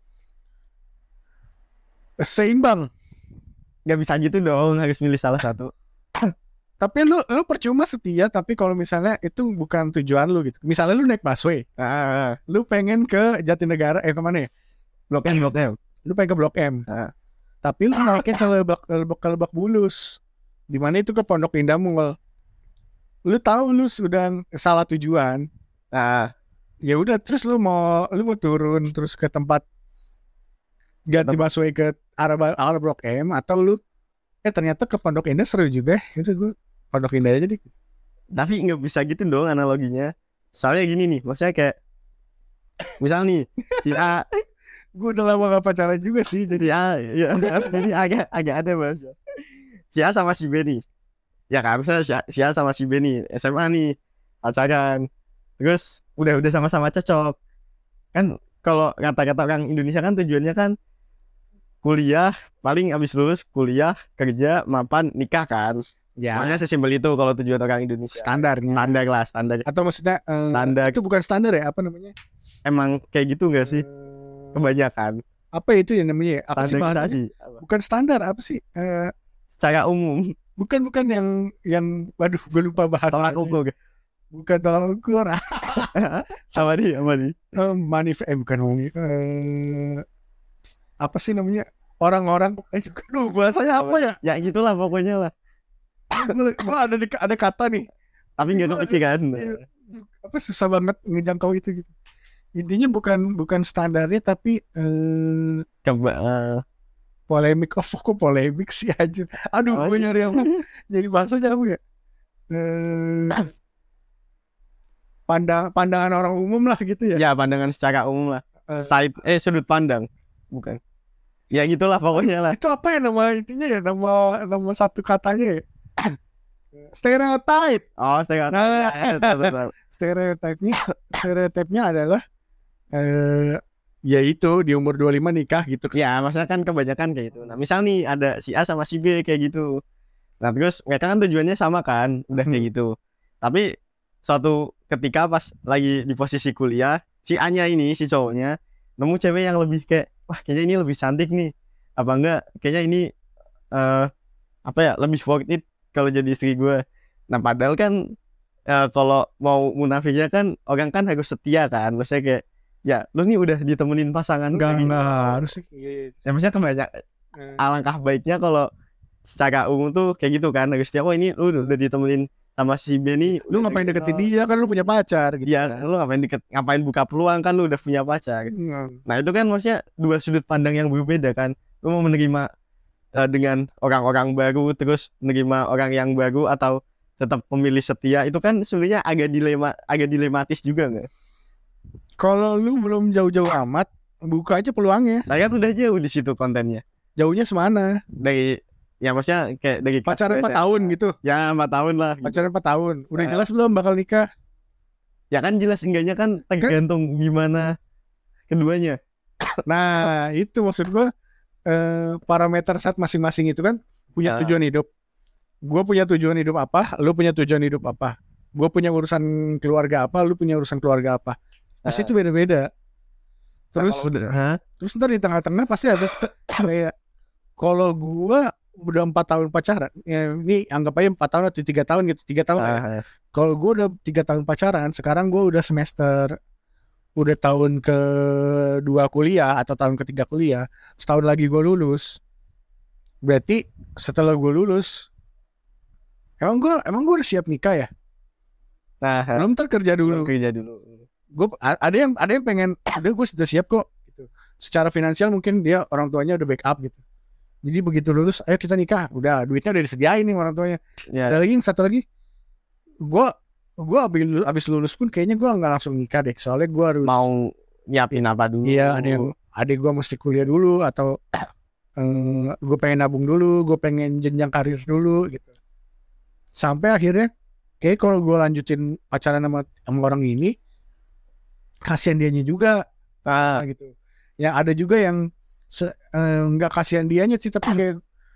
Seimbang. Nggak bisa gitu dong, harus milih salah satu. Tapi lu lu percuma setia, tapi kalau misalnya itu bukan tujuan lu gitu. Misalnya lu naik busway, Ah, lu pengen ke Jatinegara, eh kemana ya? blok M blok M. Lu pengen ke Blok M. Ah. Tapi lu naiknya ke Lebak, ke Lebak, ke Lebak Bulus. Di mana itu ke Pondok Indah Mall. Lu tahu lu sudah salah tujuan. Nah, Ya udah terus lu mau lu mau turun terus ke tempat ganti Tetap- busway ke arah arah Blok M, atau lu eh ternyata ke Pondok Indah seru juga. Itu gue Pondok Indah aja deh. Tapi nggak bisa gitu dong analoginya. Soalnya gini nih, maksudnya kayak misal nih si A, Gue udah lama gak pacaran juga sih, jadi si A, ya, jadi agak agak ada mas. Si A sama si B nih, ya kan misalnya si A, si A sama si B nih S M A nih pacaran, terus udah udah sama-sama cocok kan. Kalau kata-kata orang Indonesia kan tujuannya kan kuliah, paling abis lulus kuliah, kerja, mapan, nikah kan. ya Makanya sesimpel itu kalau tujuan orang Indonesia. standarnya. Standar lah, standar. Atau maksudnya eh, Standar. itu bukan standar ya, apa namanya? Emang kayak gitu gak sih? Eh, Kebanyakan. apa itu yang namanya? Apa sih bahasanya? Standarisasi. Apa? Bukan standar, apa sih? Eh, Secara umum. bukan bukan yang yang waduh gue lupa bahasa. Tolak ukur. Bukan tolak ukur. Sama nih, sama nih. Eh, manif eh bukan manif eh, apa sih namanya? Orang-orang eh aduh, bahasanya apa ya? Ya gitulah pokoknya lah. Gue gue ada di, ada kata nih. Tapi gak kepikiran. Iya. Apa susah banget ngejangkau itu gitu. Intinya bukan bukan standarnya, tapi eh, Keba, uh, polemik. Oh kok polemik sih aja. Aduh Oh, gue iya. nyari apa? Jadi bahasanya apa ya? Eh, pandang pandangan orang umum lah gitu ya. ya pandangan secara umum lah. Eh, Side, eh sudut pandang. Bukan. Ya gitulah pokoknya lah. itu apa ya nama intinya ya, nama nama satu katanya ya? Stereotype. Oh, saya Nah, nggak stereotipnya stereotipnya adalah eh ya itu di umur dua puluh lima nikah gitu. Ya, maksudnya kan kebanyakan kayak gitu. Nah, misal nih ada si A sama si B kayak gitu. Nah, terus mereka kan tujuannya sama kan, udah kayak gitu. Tapi suatu ketika pas lagi di posisi kuliah, si A-nya ini, si cowoknya nemu cewek yang lebih kayak, wah kayaknya ini lebih cantik nih. Apa enggak? Kayaknya ini eh apa ya, lebih worth it kalau jadi istri gue. Nah, padahal kan eh, kalau mau munafiknya kan orang kan harus setia kan. Maksudnya kayak, ya lu nih udah ditemenin pasangan Enggak kayak enggak gitu. harus sih. Iya, iya. Ya maksudnya kebanyak Eh, alangkah baiknya kalau secara umum tuh kayak gitu kan. Harus setiap, oh ini lu udah ditemenin sama si B nih. Lu udah ngapain dikenal. deketin dia, kan lu punya pacar gitu. Iya, kan. lu ngapain deket, ngapain buka peluang kan lu udah punya pacar. Hmm. Nah itu kan maksudnya dua sudut pandang yang berbeda kan. Lu mau menerima eh, dengan orang-orang baru, terus menerima orang yang baru, atau tetap memilih setia, itu kan sebenarnya agak dilema, agak dilematis juga nggak? Kalau lu belum jauh-jauh amat, buka aja peluangnya. Nah kan udah jauh di situ kontennya. Jauhnya semana? Dari, ya maksudnya kayak dari Pacaran kelas empat S M A. tahun gitu. Ya empat tahun lah. Pacaran empat tahun. Udah Nah. jelas belum bakal nikah? Ya kan jelas, enggaknya kan tergantung gimana keduanya. Nah, itu maksud gua eh, parameter saat masing-masing itu kan punya Ah. tujuan hidup. Gua punya tujuan hidup apa, lu punya tujuan hidup apa. Gua punya urusan keluarga apa, lu punya urusan keluarga apa. Pasti Ah. itu beda-beda. Terus Nah, kalau udah, hah? terus ntar di tengah-tengah pasti ada kayak kalau gua udah empat tahun pacaran, ya ini anggap aja empat tahun atau tiga tahun gitu, tiga tahun. lah ya. Ah, Kalau gua udah tiga tahun pacaran, sekarang gua udah semester, udah tahun kedua kuliah atau tahun ketiga kuliah, setahun lagi gua lulus. Berarti setelah gua lulus, emang gua emang gua udah siap nikah ya? nah, Belum, ntar kerja dulu. kerja dulu. Gue ada yang ada yang pengen, udah gue sudah siap kok gitu. Secara finansial mungkin dia orang tuanya udah backup gitu. Jadi begitu lulus, ayo kita nikah, udah duitnya udah disediain nih orang tuanya. Ya, Ada lagi yang satu lagi, gue gue abis, abis lulus pun kayaknya gue nggak langsung nikah deh, soalnya gue harus mau nyiapin apa dulu? iya, ada yang adik gue mesti kuliah dulu, atau eh, gue pengen nabung dulu, gue pengen jenjang karir dulu gitu. Sampai akhirnya kayak kalau gue lanjutin pacaran sama, sama orang ini, kasihan dianya juga. Ah, Nah, gitu. Yang ada juga yang se- eh, nggak kasihan dianya sih, tapi kayak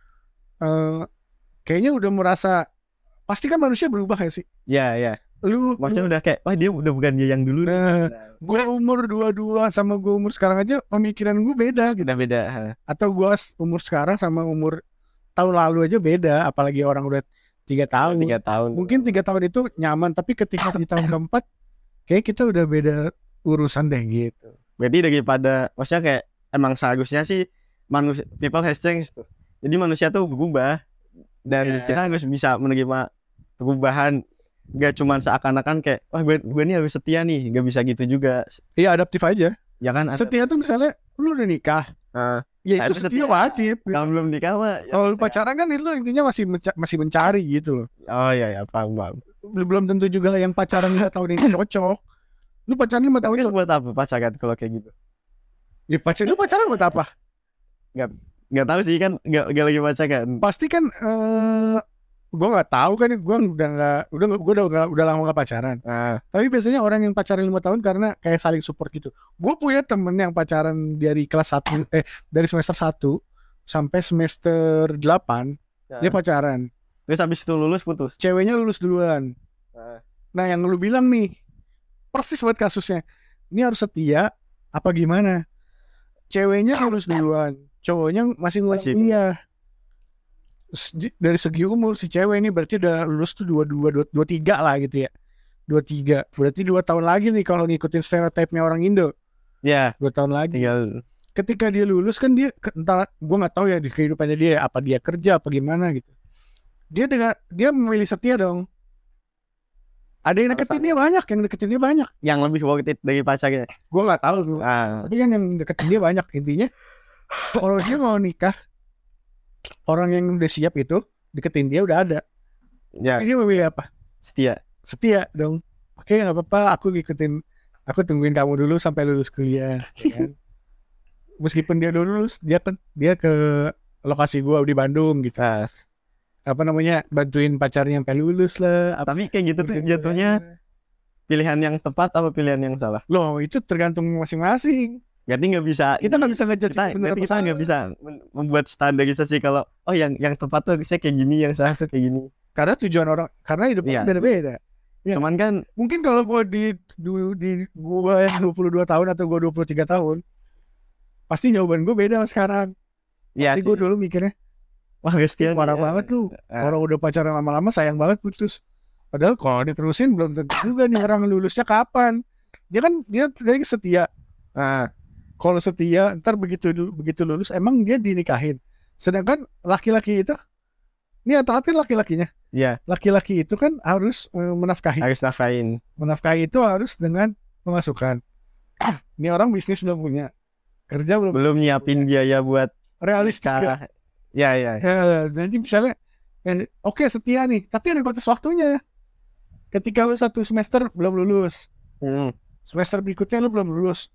eh, kayaknya udah merasa, pasti kan manusia berubah ya sih. ya, ya. Lu, Maksudnya lu udah kayak, wah dia udah bukan dia yang dulu. nih. nah, Nah, gue umur dua puluh dua sama gue umur sekarang aja pemikiran gue beda gitu. udah beda. Ha. Atau gue umur sekarang sama umur tahun lalu aja beda, apalagi orang udah tiga tahun. Tiga tahun. Mungkin tiga tahun itu nyaman, tapi ketika di tahun keempat kayak kita udah beda urusan deh gitu. Berarti daripada, maksudnya kayak emang seharusnya sih manusia, people has changed tuh. Jadi manusia tuh berubah, dan Yeah. kita harus bisa menerima perubahan. Gak cuman seakan-akan kayak, wah gue gue nih harus setia nih, gak bisa gitu juga. Iya, adaptif aja. Ya kan? ada- Setia tuh misalnya lu udah nikah, Ah, Ya Nah, itu itu setia setia. wajib. Kalau belum nikah mah ya Kalau lu setia. pacaran kan itu intinya masih menca- masih mencari gitu loh. Oh iya ya, paham paham. Belum belum tentu juga yang pacaran lima tahun ini cocok. Lu pacaran lima tahun Tapi kan cocok. buat apa pacaran kalau kayak gitu? Ya pacaran lu pacaran buat apa? Nggak nggak tahu sih kan, nggak nggak lagi pacaran. Pasti kan eh gue nggak tahu kan, gue udah nggak udah gue udah nggak udah lama nggak pacaran. Nah, Tapi biasanya orang yang pacaran lima tahun karena kayak saling support gitu. Gue punya temen yang pacaran dari kelas satu eh dari semester satu sampai semester delapan dia nah. pacaran. Terus habis itu lulus putus. Ceweknya lulus duluan. Nah, Nah yang lu bilang nih persis buat kasusnya. Ini harus setia apa gimana? Ceweknya lulus duluan, cowoknya masih ngulang Masih. kuliah. S- Dari segi umur si cewek ini berarti udah lulus tuh dua dua dua dua tiga lah gitu ya. Dua tiga berarti dua tahun lagi nih kalau ngikutin stereotipnya orang Indo. ya Dua tahun lagi. tinggal. Ketika dia lulus kan dia ke- entar gue nggak tahu ya di kehidupannya dia apa dia kerja apa gimana gitu. Dia dengan dia memilih setia dong. Ada yang deketin dia banyak, yang deketin dia banyak. Yang lebih worth it dari pacarnya. Gue nggak tahu tuh. Ah, Tapi kan yang deketin dia banyak. Intinya kalau dia mau nikah, orang yang udah siap itu deketin dia udah ada. ya Tapi dia memilih apa? setia. Setia dong. Oke nggak apa-apa, aku ngikutin, aku tungguin kamu dulu sampai lulus kuliah. Ya kan? Meskipun dia udah lulus, dia kan dia ke lokasi gua di Bandung gitu. Nah, Apa namanya, bantuin pacarnya sampai lulus lah. Apa, tapi kayak gitu tuh jatuhnya pilihan yang tepat apa pilihan yang salah? loh itu tergantung masing-masing. Berarti nggak bisa. Kita nggak bisa ngejudge kita, itu bener berarti apa kita salah. nggak bisa men- membuat standarisasi kalau oh yang yang tepat tuh saya kayak gini, yang salah tuh kayak gini. Karena tujuan orang, karena hidupnya Iya. beda-beda. Ya. Cuman kan Mungkin kalau gua di di, di gua yang dua puluh dua tahun atau gua dua puluh tiga tahun, pasti jawaban gua beda sama sekarang. ya Pasti sih. gua dulu mikirnya, Wah Christian parah ya. banget lu. Ah. Orang udah pacaran lama-lama sayang banget putus. Padahal kalau diterusin belum tentu juga nih orang lulusnya kapan. Dia kan dia tadi setia. Ah, Kalau setia ntar begitu begitu lulus emang dia dinikahin. Sedangkan laki-laki itu, ini rata-rata laki-lakinya. ya Laki-laki itu kan harus eh, menafkahi. harus nafkain. Menafkahi itu harus dengan pemasukan. Ini orang bisnis belum punya, kerja belum Belum nyiapin biaya buat realistis gak? nikah. Ya ya. Ya, nanti misalnya, eh, oke setia nih, tapi ada batas waktunya. Ketika lu satu semester belum lulus, Hmm. semester berikutnya lu belum lulus.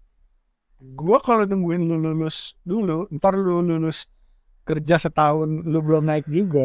Gua kalau nungguin lu lulus dulu, ntar lu lulus kerja setahun lu belum naik juga,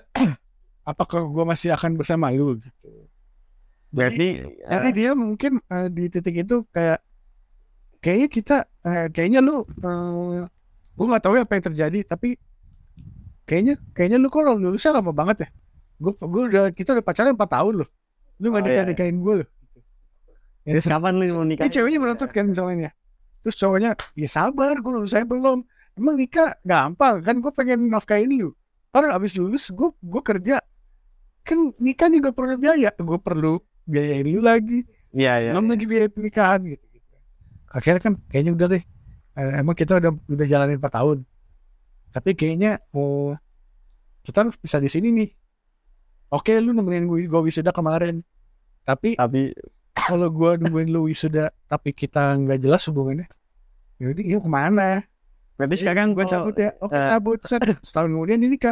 apakah gua masih akan bersama lu gitu? Berarti Jadi dia mungkin eh, di titik itu kayak kayaknya kita eh, kayaknya lu eh, gue nggak tahu ya apa yang terjadi tapi kayaknya kayaknya lu kalau lulusnya lama banget ya. Gue gue udah kita udah pacaran empat tahun loh. Lu nggak Oh, nikah iya. nikahin gue loh. Ya, terus kapan lu mau nikah? ini ceweknya menuntut kan misalnya. Terus cowoknya ya sabar gue lulus saya belum. Emang nikah gampang kan gue pengen nafkahin lu. Ntar abis lulus gue gue kerja kan nikah juga perlu biaya. Gue perlu biayain lu lagi. Iya iya. Belum lagi biaya pernikahan gitu, gitu. Akhirnya kan kayaknya udah deh. Eh, emang kita udah udah jalanin empat tahun. Tapi kayaknya oh kita harus bisa di sini nih. Oke, lu nemenin gue gue wisuda kemarin. Tapi Tapi kalau gue nungguin lu wisuda tapi kita nggak jelas hubungannya. Yaudah, iya kemana? berarti sekarang Gue kalau- cabut ya. Oke, eh. cabut. Set. Setahun kemudian dia nikah.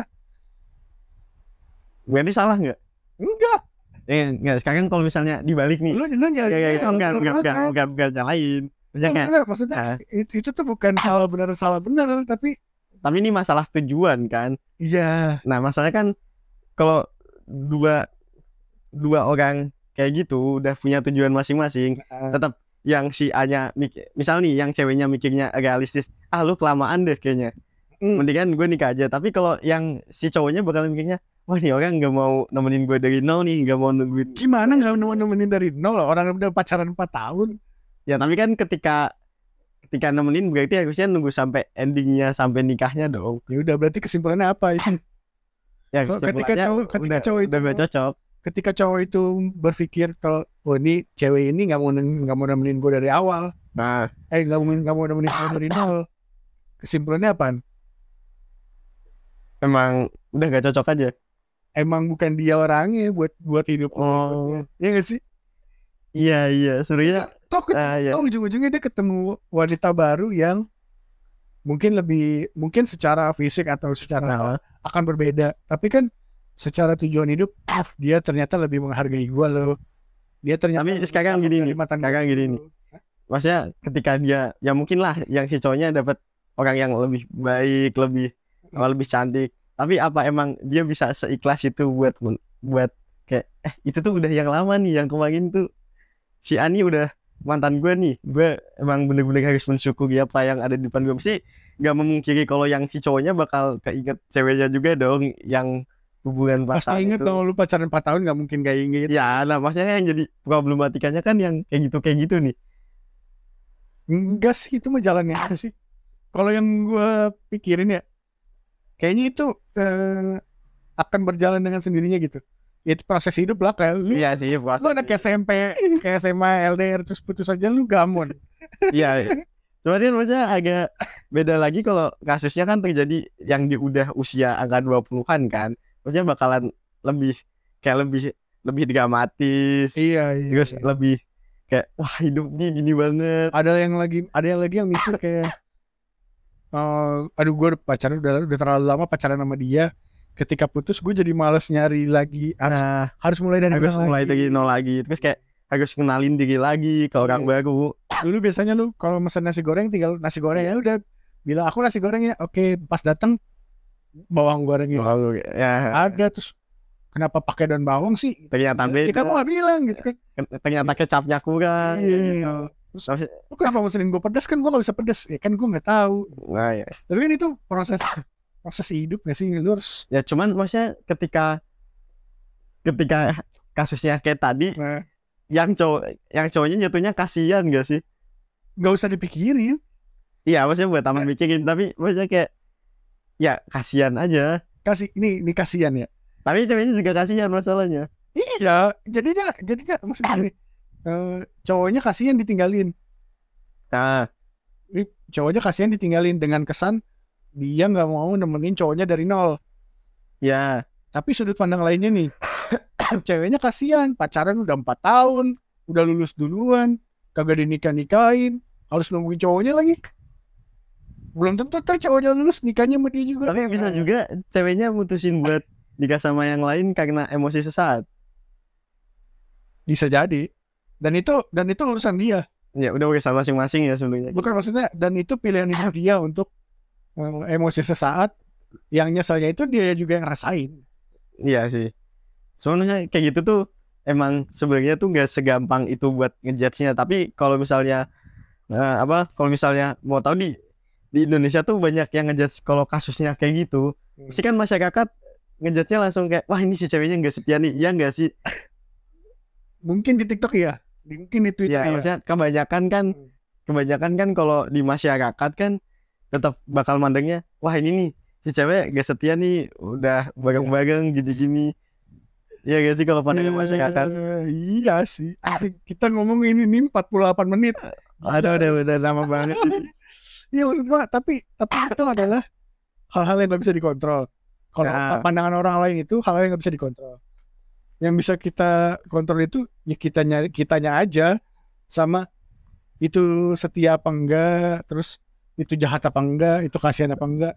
berarti salah nggak? Enggak. Eh, enggak, sekarang kalau misalnya dibalik nih. Lu lu nyari. Ya, ya, ya, salah enggak, benar enggak, enggak, mana. enggak, enggak, nyalain. Maksudnya Enggak, kayak, enggak, maksudnya ah. itu, itu tuh bukan salah benar salah benar tapi tapi ini masalah tujuan kan. iya. Nah, masalahnya kan kalau dua dua orang kayak gitu udah punya tujuan masing-masing, tetap yang si A-nya mikir, misal nih yang ceweknya mikirnya realistis, ah lu kelamaan deh kayaknya. Hmm. Mendingan gue nikah aja. Tapi kalau yang si cowoknya bakal mikirnya, wah nih orang nggak mau nemenin gue dari nol nih, nggak mau nungguin. Gimana nggak nemenin dari nol? Orang udah pacaran empat tahun. Ya tapi kan ketika ketika nemenin berarti harusnya nunggu sampai endingnya, sampai nikahnya dong. Ya udah berarti kesimpulannya apa itu? Ya Kalau ketika kesimpulannya cowok- ketika udah, cowok itu- udah gak cocok. Ketika cowok itu berpikir kalau oh ini cewek ini nggak mau nggak mau nemenin gue dari awal, Nah, eh nggak mau nggak mau nemenin gue dari nol. Kesimpulannya apa? emang udah gak cocok aja. Emang bukan dia orangnya buat buat hidup. Oh, Ya nggak sih? iya iya, sebenarnya Toh, ket- ah, iya. toh ujung-ujungnya dia ketemu wanita baru yang mungkin lebih mungkin secara fisik atau secara Nah, akan berbeda, tapi kan secara tujuan hidup dia ternyata lebih menghargai gue loh. Dia ternyata Tapi lebih sekarang cakep gini dari nih, mantan sekarang gua gini dulu. nih. Maksudnya ketika dia, ya mungkin lah yang si cowoknya dapat orang yang lebih baik, lebih Hmm. lebih cantik. Tapi apa emang dia bisa seikhlas itu buat buat kayak eh itu tuh udah yang lama nih, yang kemarin tuh si Ani udah mantan gue nih, gue emang bener-bener harus mensyukuri apa yang ada di depan gue. Mesti nggak memungkiri kalau yang si cowoknya bakal keinget ceweknya juga dong, yang hubungan Pasti pacaran inget itu. dong, lu pacaran empat tahun nggak mungkin gak inget. Ya, nah maksudnya yang jadi problematikanya kan yang kayak gitu kayak gitu nih. Enggak sih, itu mah jalannya aja sih. Kalau yang gue pikirin ya, kayaknya itu eh, akan berjalan dengan sendirinya gitu. Itu proses hidup lah, kayak lu, Iya sih, lu proses. anak S M P, kayak S M A, L D R terus putus aja lu gamon. Iya. Cuman kan maksudnya agak beda lagi kalau kasusnya kan terjadi yang di udah usia angka dua puluhan kan. Maksudnya bakalan lebih kayak lebih lebih dramatis. Iya, iya. Terus iya. lebih kayak wah hidup nih gini banget. Ada yang lagi, ada yang lagi yang mikir kayak, eh, aduh gue pacaran udah udah terlalu lama pacaran sama dia. Ketika putus gue jadi males nyari lagi, harus Nah, harus mulai dari harus ulang mulai lagi. dari nol lagi. Terus kayak harus kenalin diri lagi ke orang Iya. baru. Dulu biasanya lu kalau pesan nasi goreng tinggal nasi goreng ya udah bilang aku nasi gorengnya, oke, pas datang bawang gorengnya Oh, ya ada, terus kenapa pakai daun bawang sih? ternyata Ya beda. kamu nggak bilang gitu kan? Ternyata kecapnya kurang. Iya. Terus lu kenapa mesenin gue pedas, kan gue nggak bisa pedas? Ya kan gue nggak tahu. Nah, ya. Tapi kan itu proses proses hidup nggak sih, lu harus. Ya cuman maksudnya ketika ketika kasusnya kayak tadi, Nah, yang cowok yang cowoknya jatuhnya kasihan gak sih? nggak usah dipikirin. Iya maksudnya buat taman bikin, tapi maksudnya kayak ya kasihan aja. Kasih ini ini kasihan ya. Tapi ceweknya juga kasihan masalahnya. Iya, jadinya jadinya maksudnya gini, eh, cowoknya kasihan ditinggalin. Nah, Ini cowoknya kasihan ditinggalin dengan kesan dia nggak mau nemenin cowoknya dari nol. ya Tapi sudut pandang lainnya nih, ceweknya kasihan, pacaran udah empat tahun, udah lulus duluan, kagak dinikah-nikahin, harus nungguin cowoknya lagi. Belum tentu ntar cowoknya lulus nikahnya sama dia juga. tapi bisa juga ceweknya mutusin buat nikah sama yang lain karena emosi sesaat. Bisa jadi. Dan itu dan itu urusan dia. Ya udah urusan masing-masing ya sebenarnya. Bukan maksudnya, dan itu pilihan hidup dia untuk eh, emosi sesaat, yang nyeselnya itu dia juga yang rasain. Iya sih. Sebenarnya kayak gitu tuh emang sebenarnya tuh nggak segampang itu buat ngejudge-nya. Tapi kalau misalnya eh, apa kalau misalnya mau tahu di di Indonesia tuh banyak yang ngejudge kalau kasusnya kayak gitu. Hmm. Pasti kan masyarakat ngejudge-nya langsung kayak wah ini si ceweknya nggak setia nih. Iya nggak sih? Mungkin di TikTok ya, mungkin di Twitter Ya ya. maksudnya kebanyakan kan Hmm. kebanyakan kan kalau di masyarakat kan tetap bakal mandangnya wah ini nih si cewek gak setia nih udah bareng-bareng gini-gini. Iya gak sih kalau pandangan masyarakat? Eh, iya sih. Anjing, kita ngomong ini nih empat puluh delapan menit. Aduh udah udah lama banget ini. Iya maksud gua, tapi tapi itu adalah hal-hal yang nggak bisa dikontrol. Kalau Nah. pandangan orang lain itu hal yang nggak bisa dikontrol. Yang bisa kita kontrol itu ya kita nyari kitanya aja, sama itu setia apa enggak, terus itu jahat apa enggak, itu kasihan apa enggak.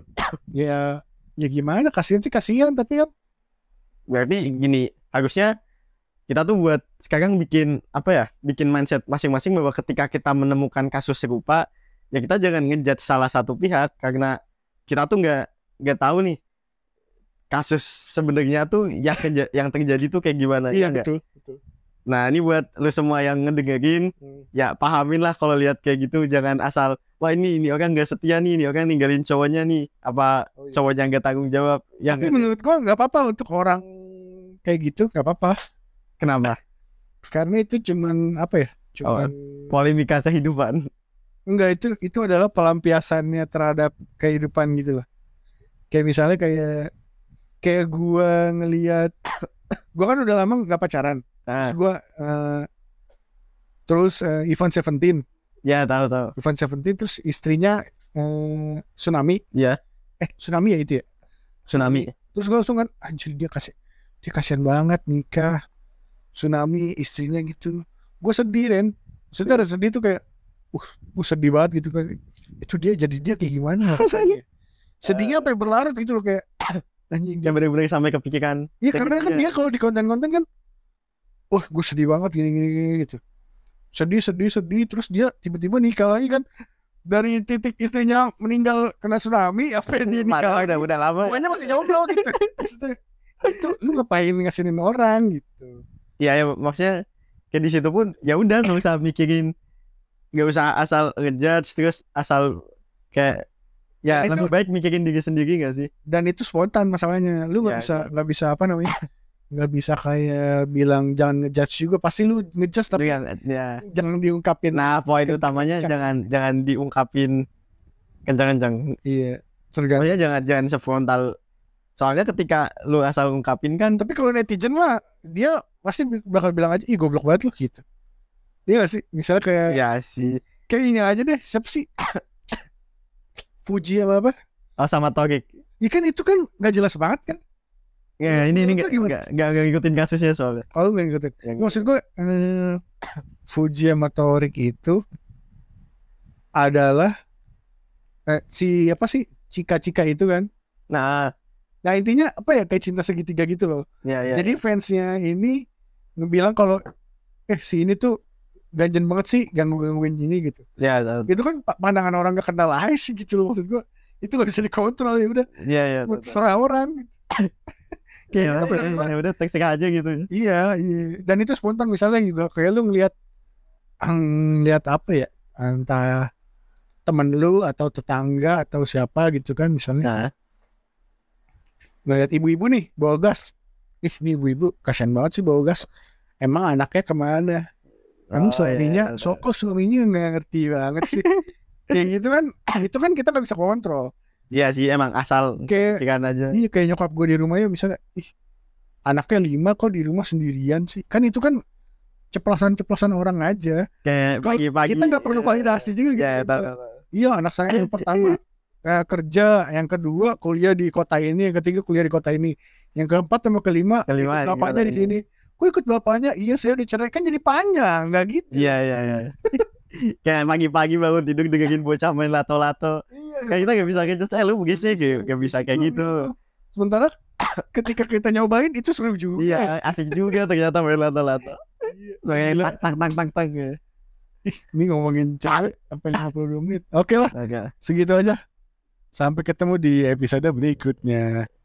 ya ya gimana, kasihan sih kasihan, tapi kan Berarti gini harusnya kita tuh buat sekarang bikin apa ya bikin mindset masing-masing bahwa ketika kita menemukan kasus serupa ya kita jangan ngejudge salah satu pihak karena kita tuh nggak nggak tahu nih kasus sebenarnya tuh yang keja- yang terjadi tuh kayak gimana. iya ya nggak? betul betul. Nah ini buat lu semua yang ngedengerin Hmm. ya pahamin lah kalau lihat kayak gitu, jangan asal wah ini ini orang nggak setia nih, ini orang ninggalin cowoknya nih, apa Oh, iya. cowoknya nggak tanggung jawab ya Tapi nggak? menurut gua nggak apa-apa untuk orang kayak gitu, nggak apa-apa, Kenapa? karena itu cuman apa ya, cuman Polemika kehidupan. enggak, itu itu adalah pelampiasannya terhadap kehidupan gitu loh. Kayak misalnya kayak kayak gua ngelihat, gua kan udah lama nggak pacaran. Nah, Terus gua eh, terus eh, Ivan Seventeen, ya tahu tahu. Ivan Seventeen terus istrinya eh, Tsunami. Iya. Eh Tsunami ya itu ya. Tsunami. Terus gua langsung kan, anjir dia kasih dia kasihan banget nikah Tsunami istrinya gitu. Gua sedih Ren. Maksudnya ada sedih tuh kayak uh, uh sedih banget gitu kan. Itu dia jadi dia kayak gimana rasanya. Sedihnya sampai berlarut gitu loh kayak anjing. Yang bener-bener sampai kepikiran. Iya karena kan dia kalau di konten-konten kan wah gue sedih banget gini-gini gitu. Sedih sedih sedih terus dia tiba-tiba nikah lagi kan. Dari titik istrinya meninggal kena tsunami apa dia nikah lagi. Udah udah lama. Pokoknya masih jomblo gitu. Itu lu ngapain ngasinin orang gitu. Iya ya maksudnya kayak di situ pun ya udah nggak usah mikirin, nggak usah asal ngejudge terus asal kayak ya Dan lebih itu- baik mikirin diri sendiri nggak sih? Dan itu spontan masalahnya. Lu nggak Ya, bisa nggak bisa apa namanya? Nggak bisa kayak bilang jangan ngejudge juga. Pasti lu ngejudge tapi Dengan ya. jangan diungkapin. Nah poin Kencang- utamanya kencang. jangan jangan diungkapin kencang-kencang. Iya. Tergantung. Pokoknya jangan jangan sefrontal. Soalnya ketika lu asal ungkapin kan, Tapi kalau netizen mah dia pasti bakal bilang aja, ih goblok banget lu gitu. Iya gak sih? Misalnya kayak ya sih. kayak ini aja deh. Siapa sih? Fuji apa apa? Oh sama Torik. Ya kan itu kan nggak jelas banget kan? Ya ini ini Itu nggak gimana? nggak nggak nggak ngikutin kasusnya soalnya. Kalau nggak ngikutin. Yang- Maksud gue eh, Fuji sama Torik itu adalah eh, si apa sih? Cika-cika itu kan? Nah Nah intinya apa ya kayak cinta segitiga gitu loh. ya ya. Jadi fansnya ini ngebilang kalau eh si ini tuh ganjen banget sih ganggu-gangguin ini gitu. Ya tahu. Itu kan pa- pandangan orang gak kenal aja sih gitu loh maksud gua. Itu gak bisa dikontrol ya udah Ya ya. buat tahu, tahu. serah orang. Kayak Ya, apa ya, namanya? ya udah terserah aja gitu. Iya, iya. Dan itu spontan misalnya juga kayak lu ngelihat ngelihat apa ya? Entah temen lu atau tetangga atau siapa gitu kan misalnya. Nah Ngelihat ibu-ibu nih bawa gas. Ih, ini ibu-ibu kasihan banget sih bawa gas. Emang anaknya kemana? Emang Oh, suaminya, iya, so kok suaminya nggak ngerti banget sih. Kayak gitu kan, itu kan kita nggak bisa kontrol. iya sih emang asal Kayak pikiran aja. iya kayak nyokap gue di rumah ya misalnya, ih anaknya lima kok di rumah sendirian sih. Kan itu kan ceplosan-ceplosan orang aja. Kayak Kalau pagi-pagi. kita nggak perlu validasi juga gitu. Ya tahu, Misalnya, tahu, tahu. iya anak saya yang pertama eh, kerja, yang kedua kuliah di kota ini, yang ketiga kuliah di kota ini, yang keempat sama kelima, Kelima ikut di bapaknya kota di ini. sini. Gue ikut bapaknya, iya saya dicerai kan jadi panjang, nggak gitu. Iya iya iya. Kayak pagi-pagi bangun tidur dengerin bocah main lato-lato. Iya. Kayak kita gak bisa ngejudge, eh lu begisnya gak, gak bisa kayak gitu. Sementara ketika kita nyobain itu seru juga. Iya asik juga ternyata main lato-lato. Iya. Kayak Gila. tak tak tak tak tak. Ih, ini ngomongin cewek sampai lima puluh dua menit. Oke lah, Oke. segitu aja. Sampai ketemu di episode berikutnya.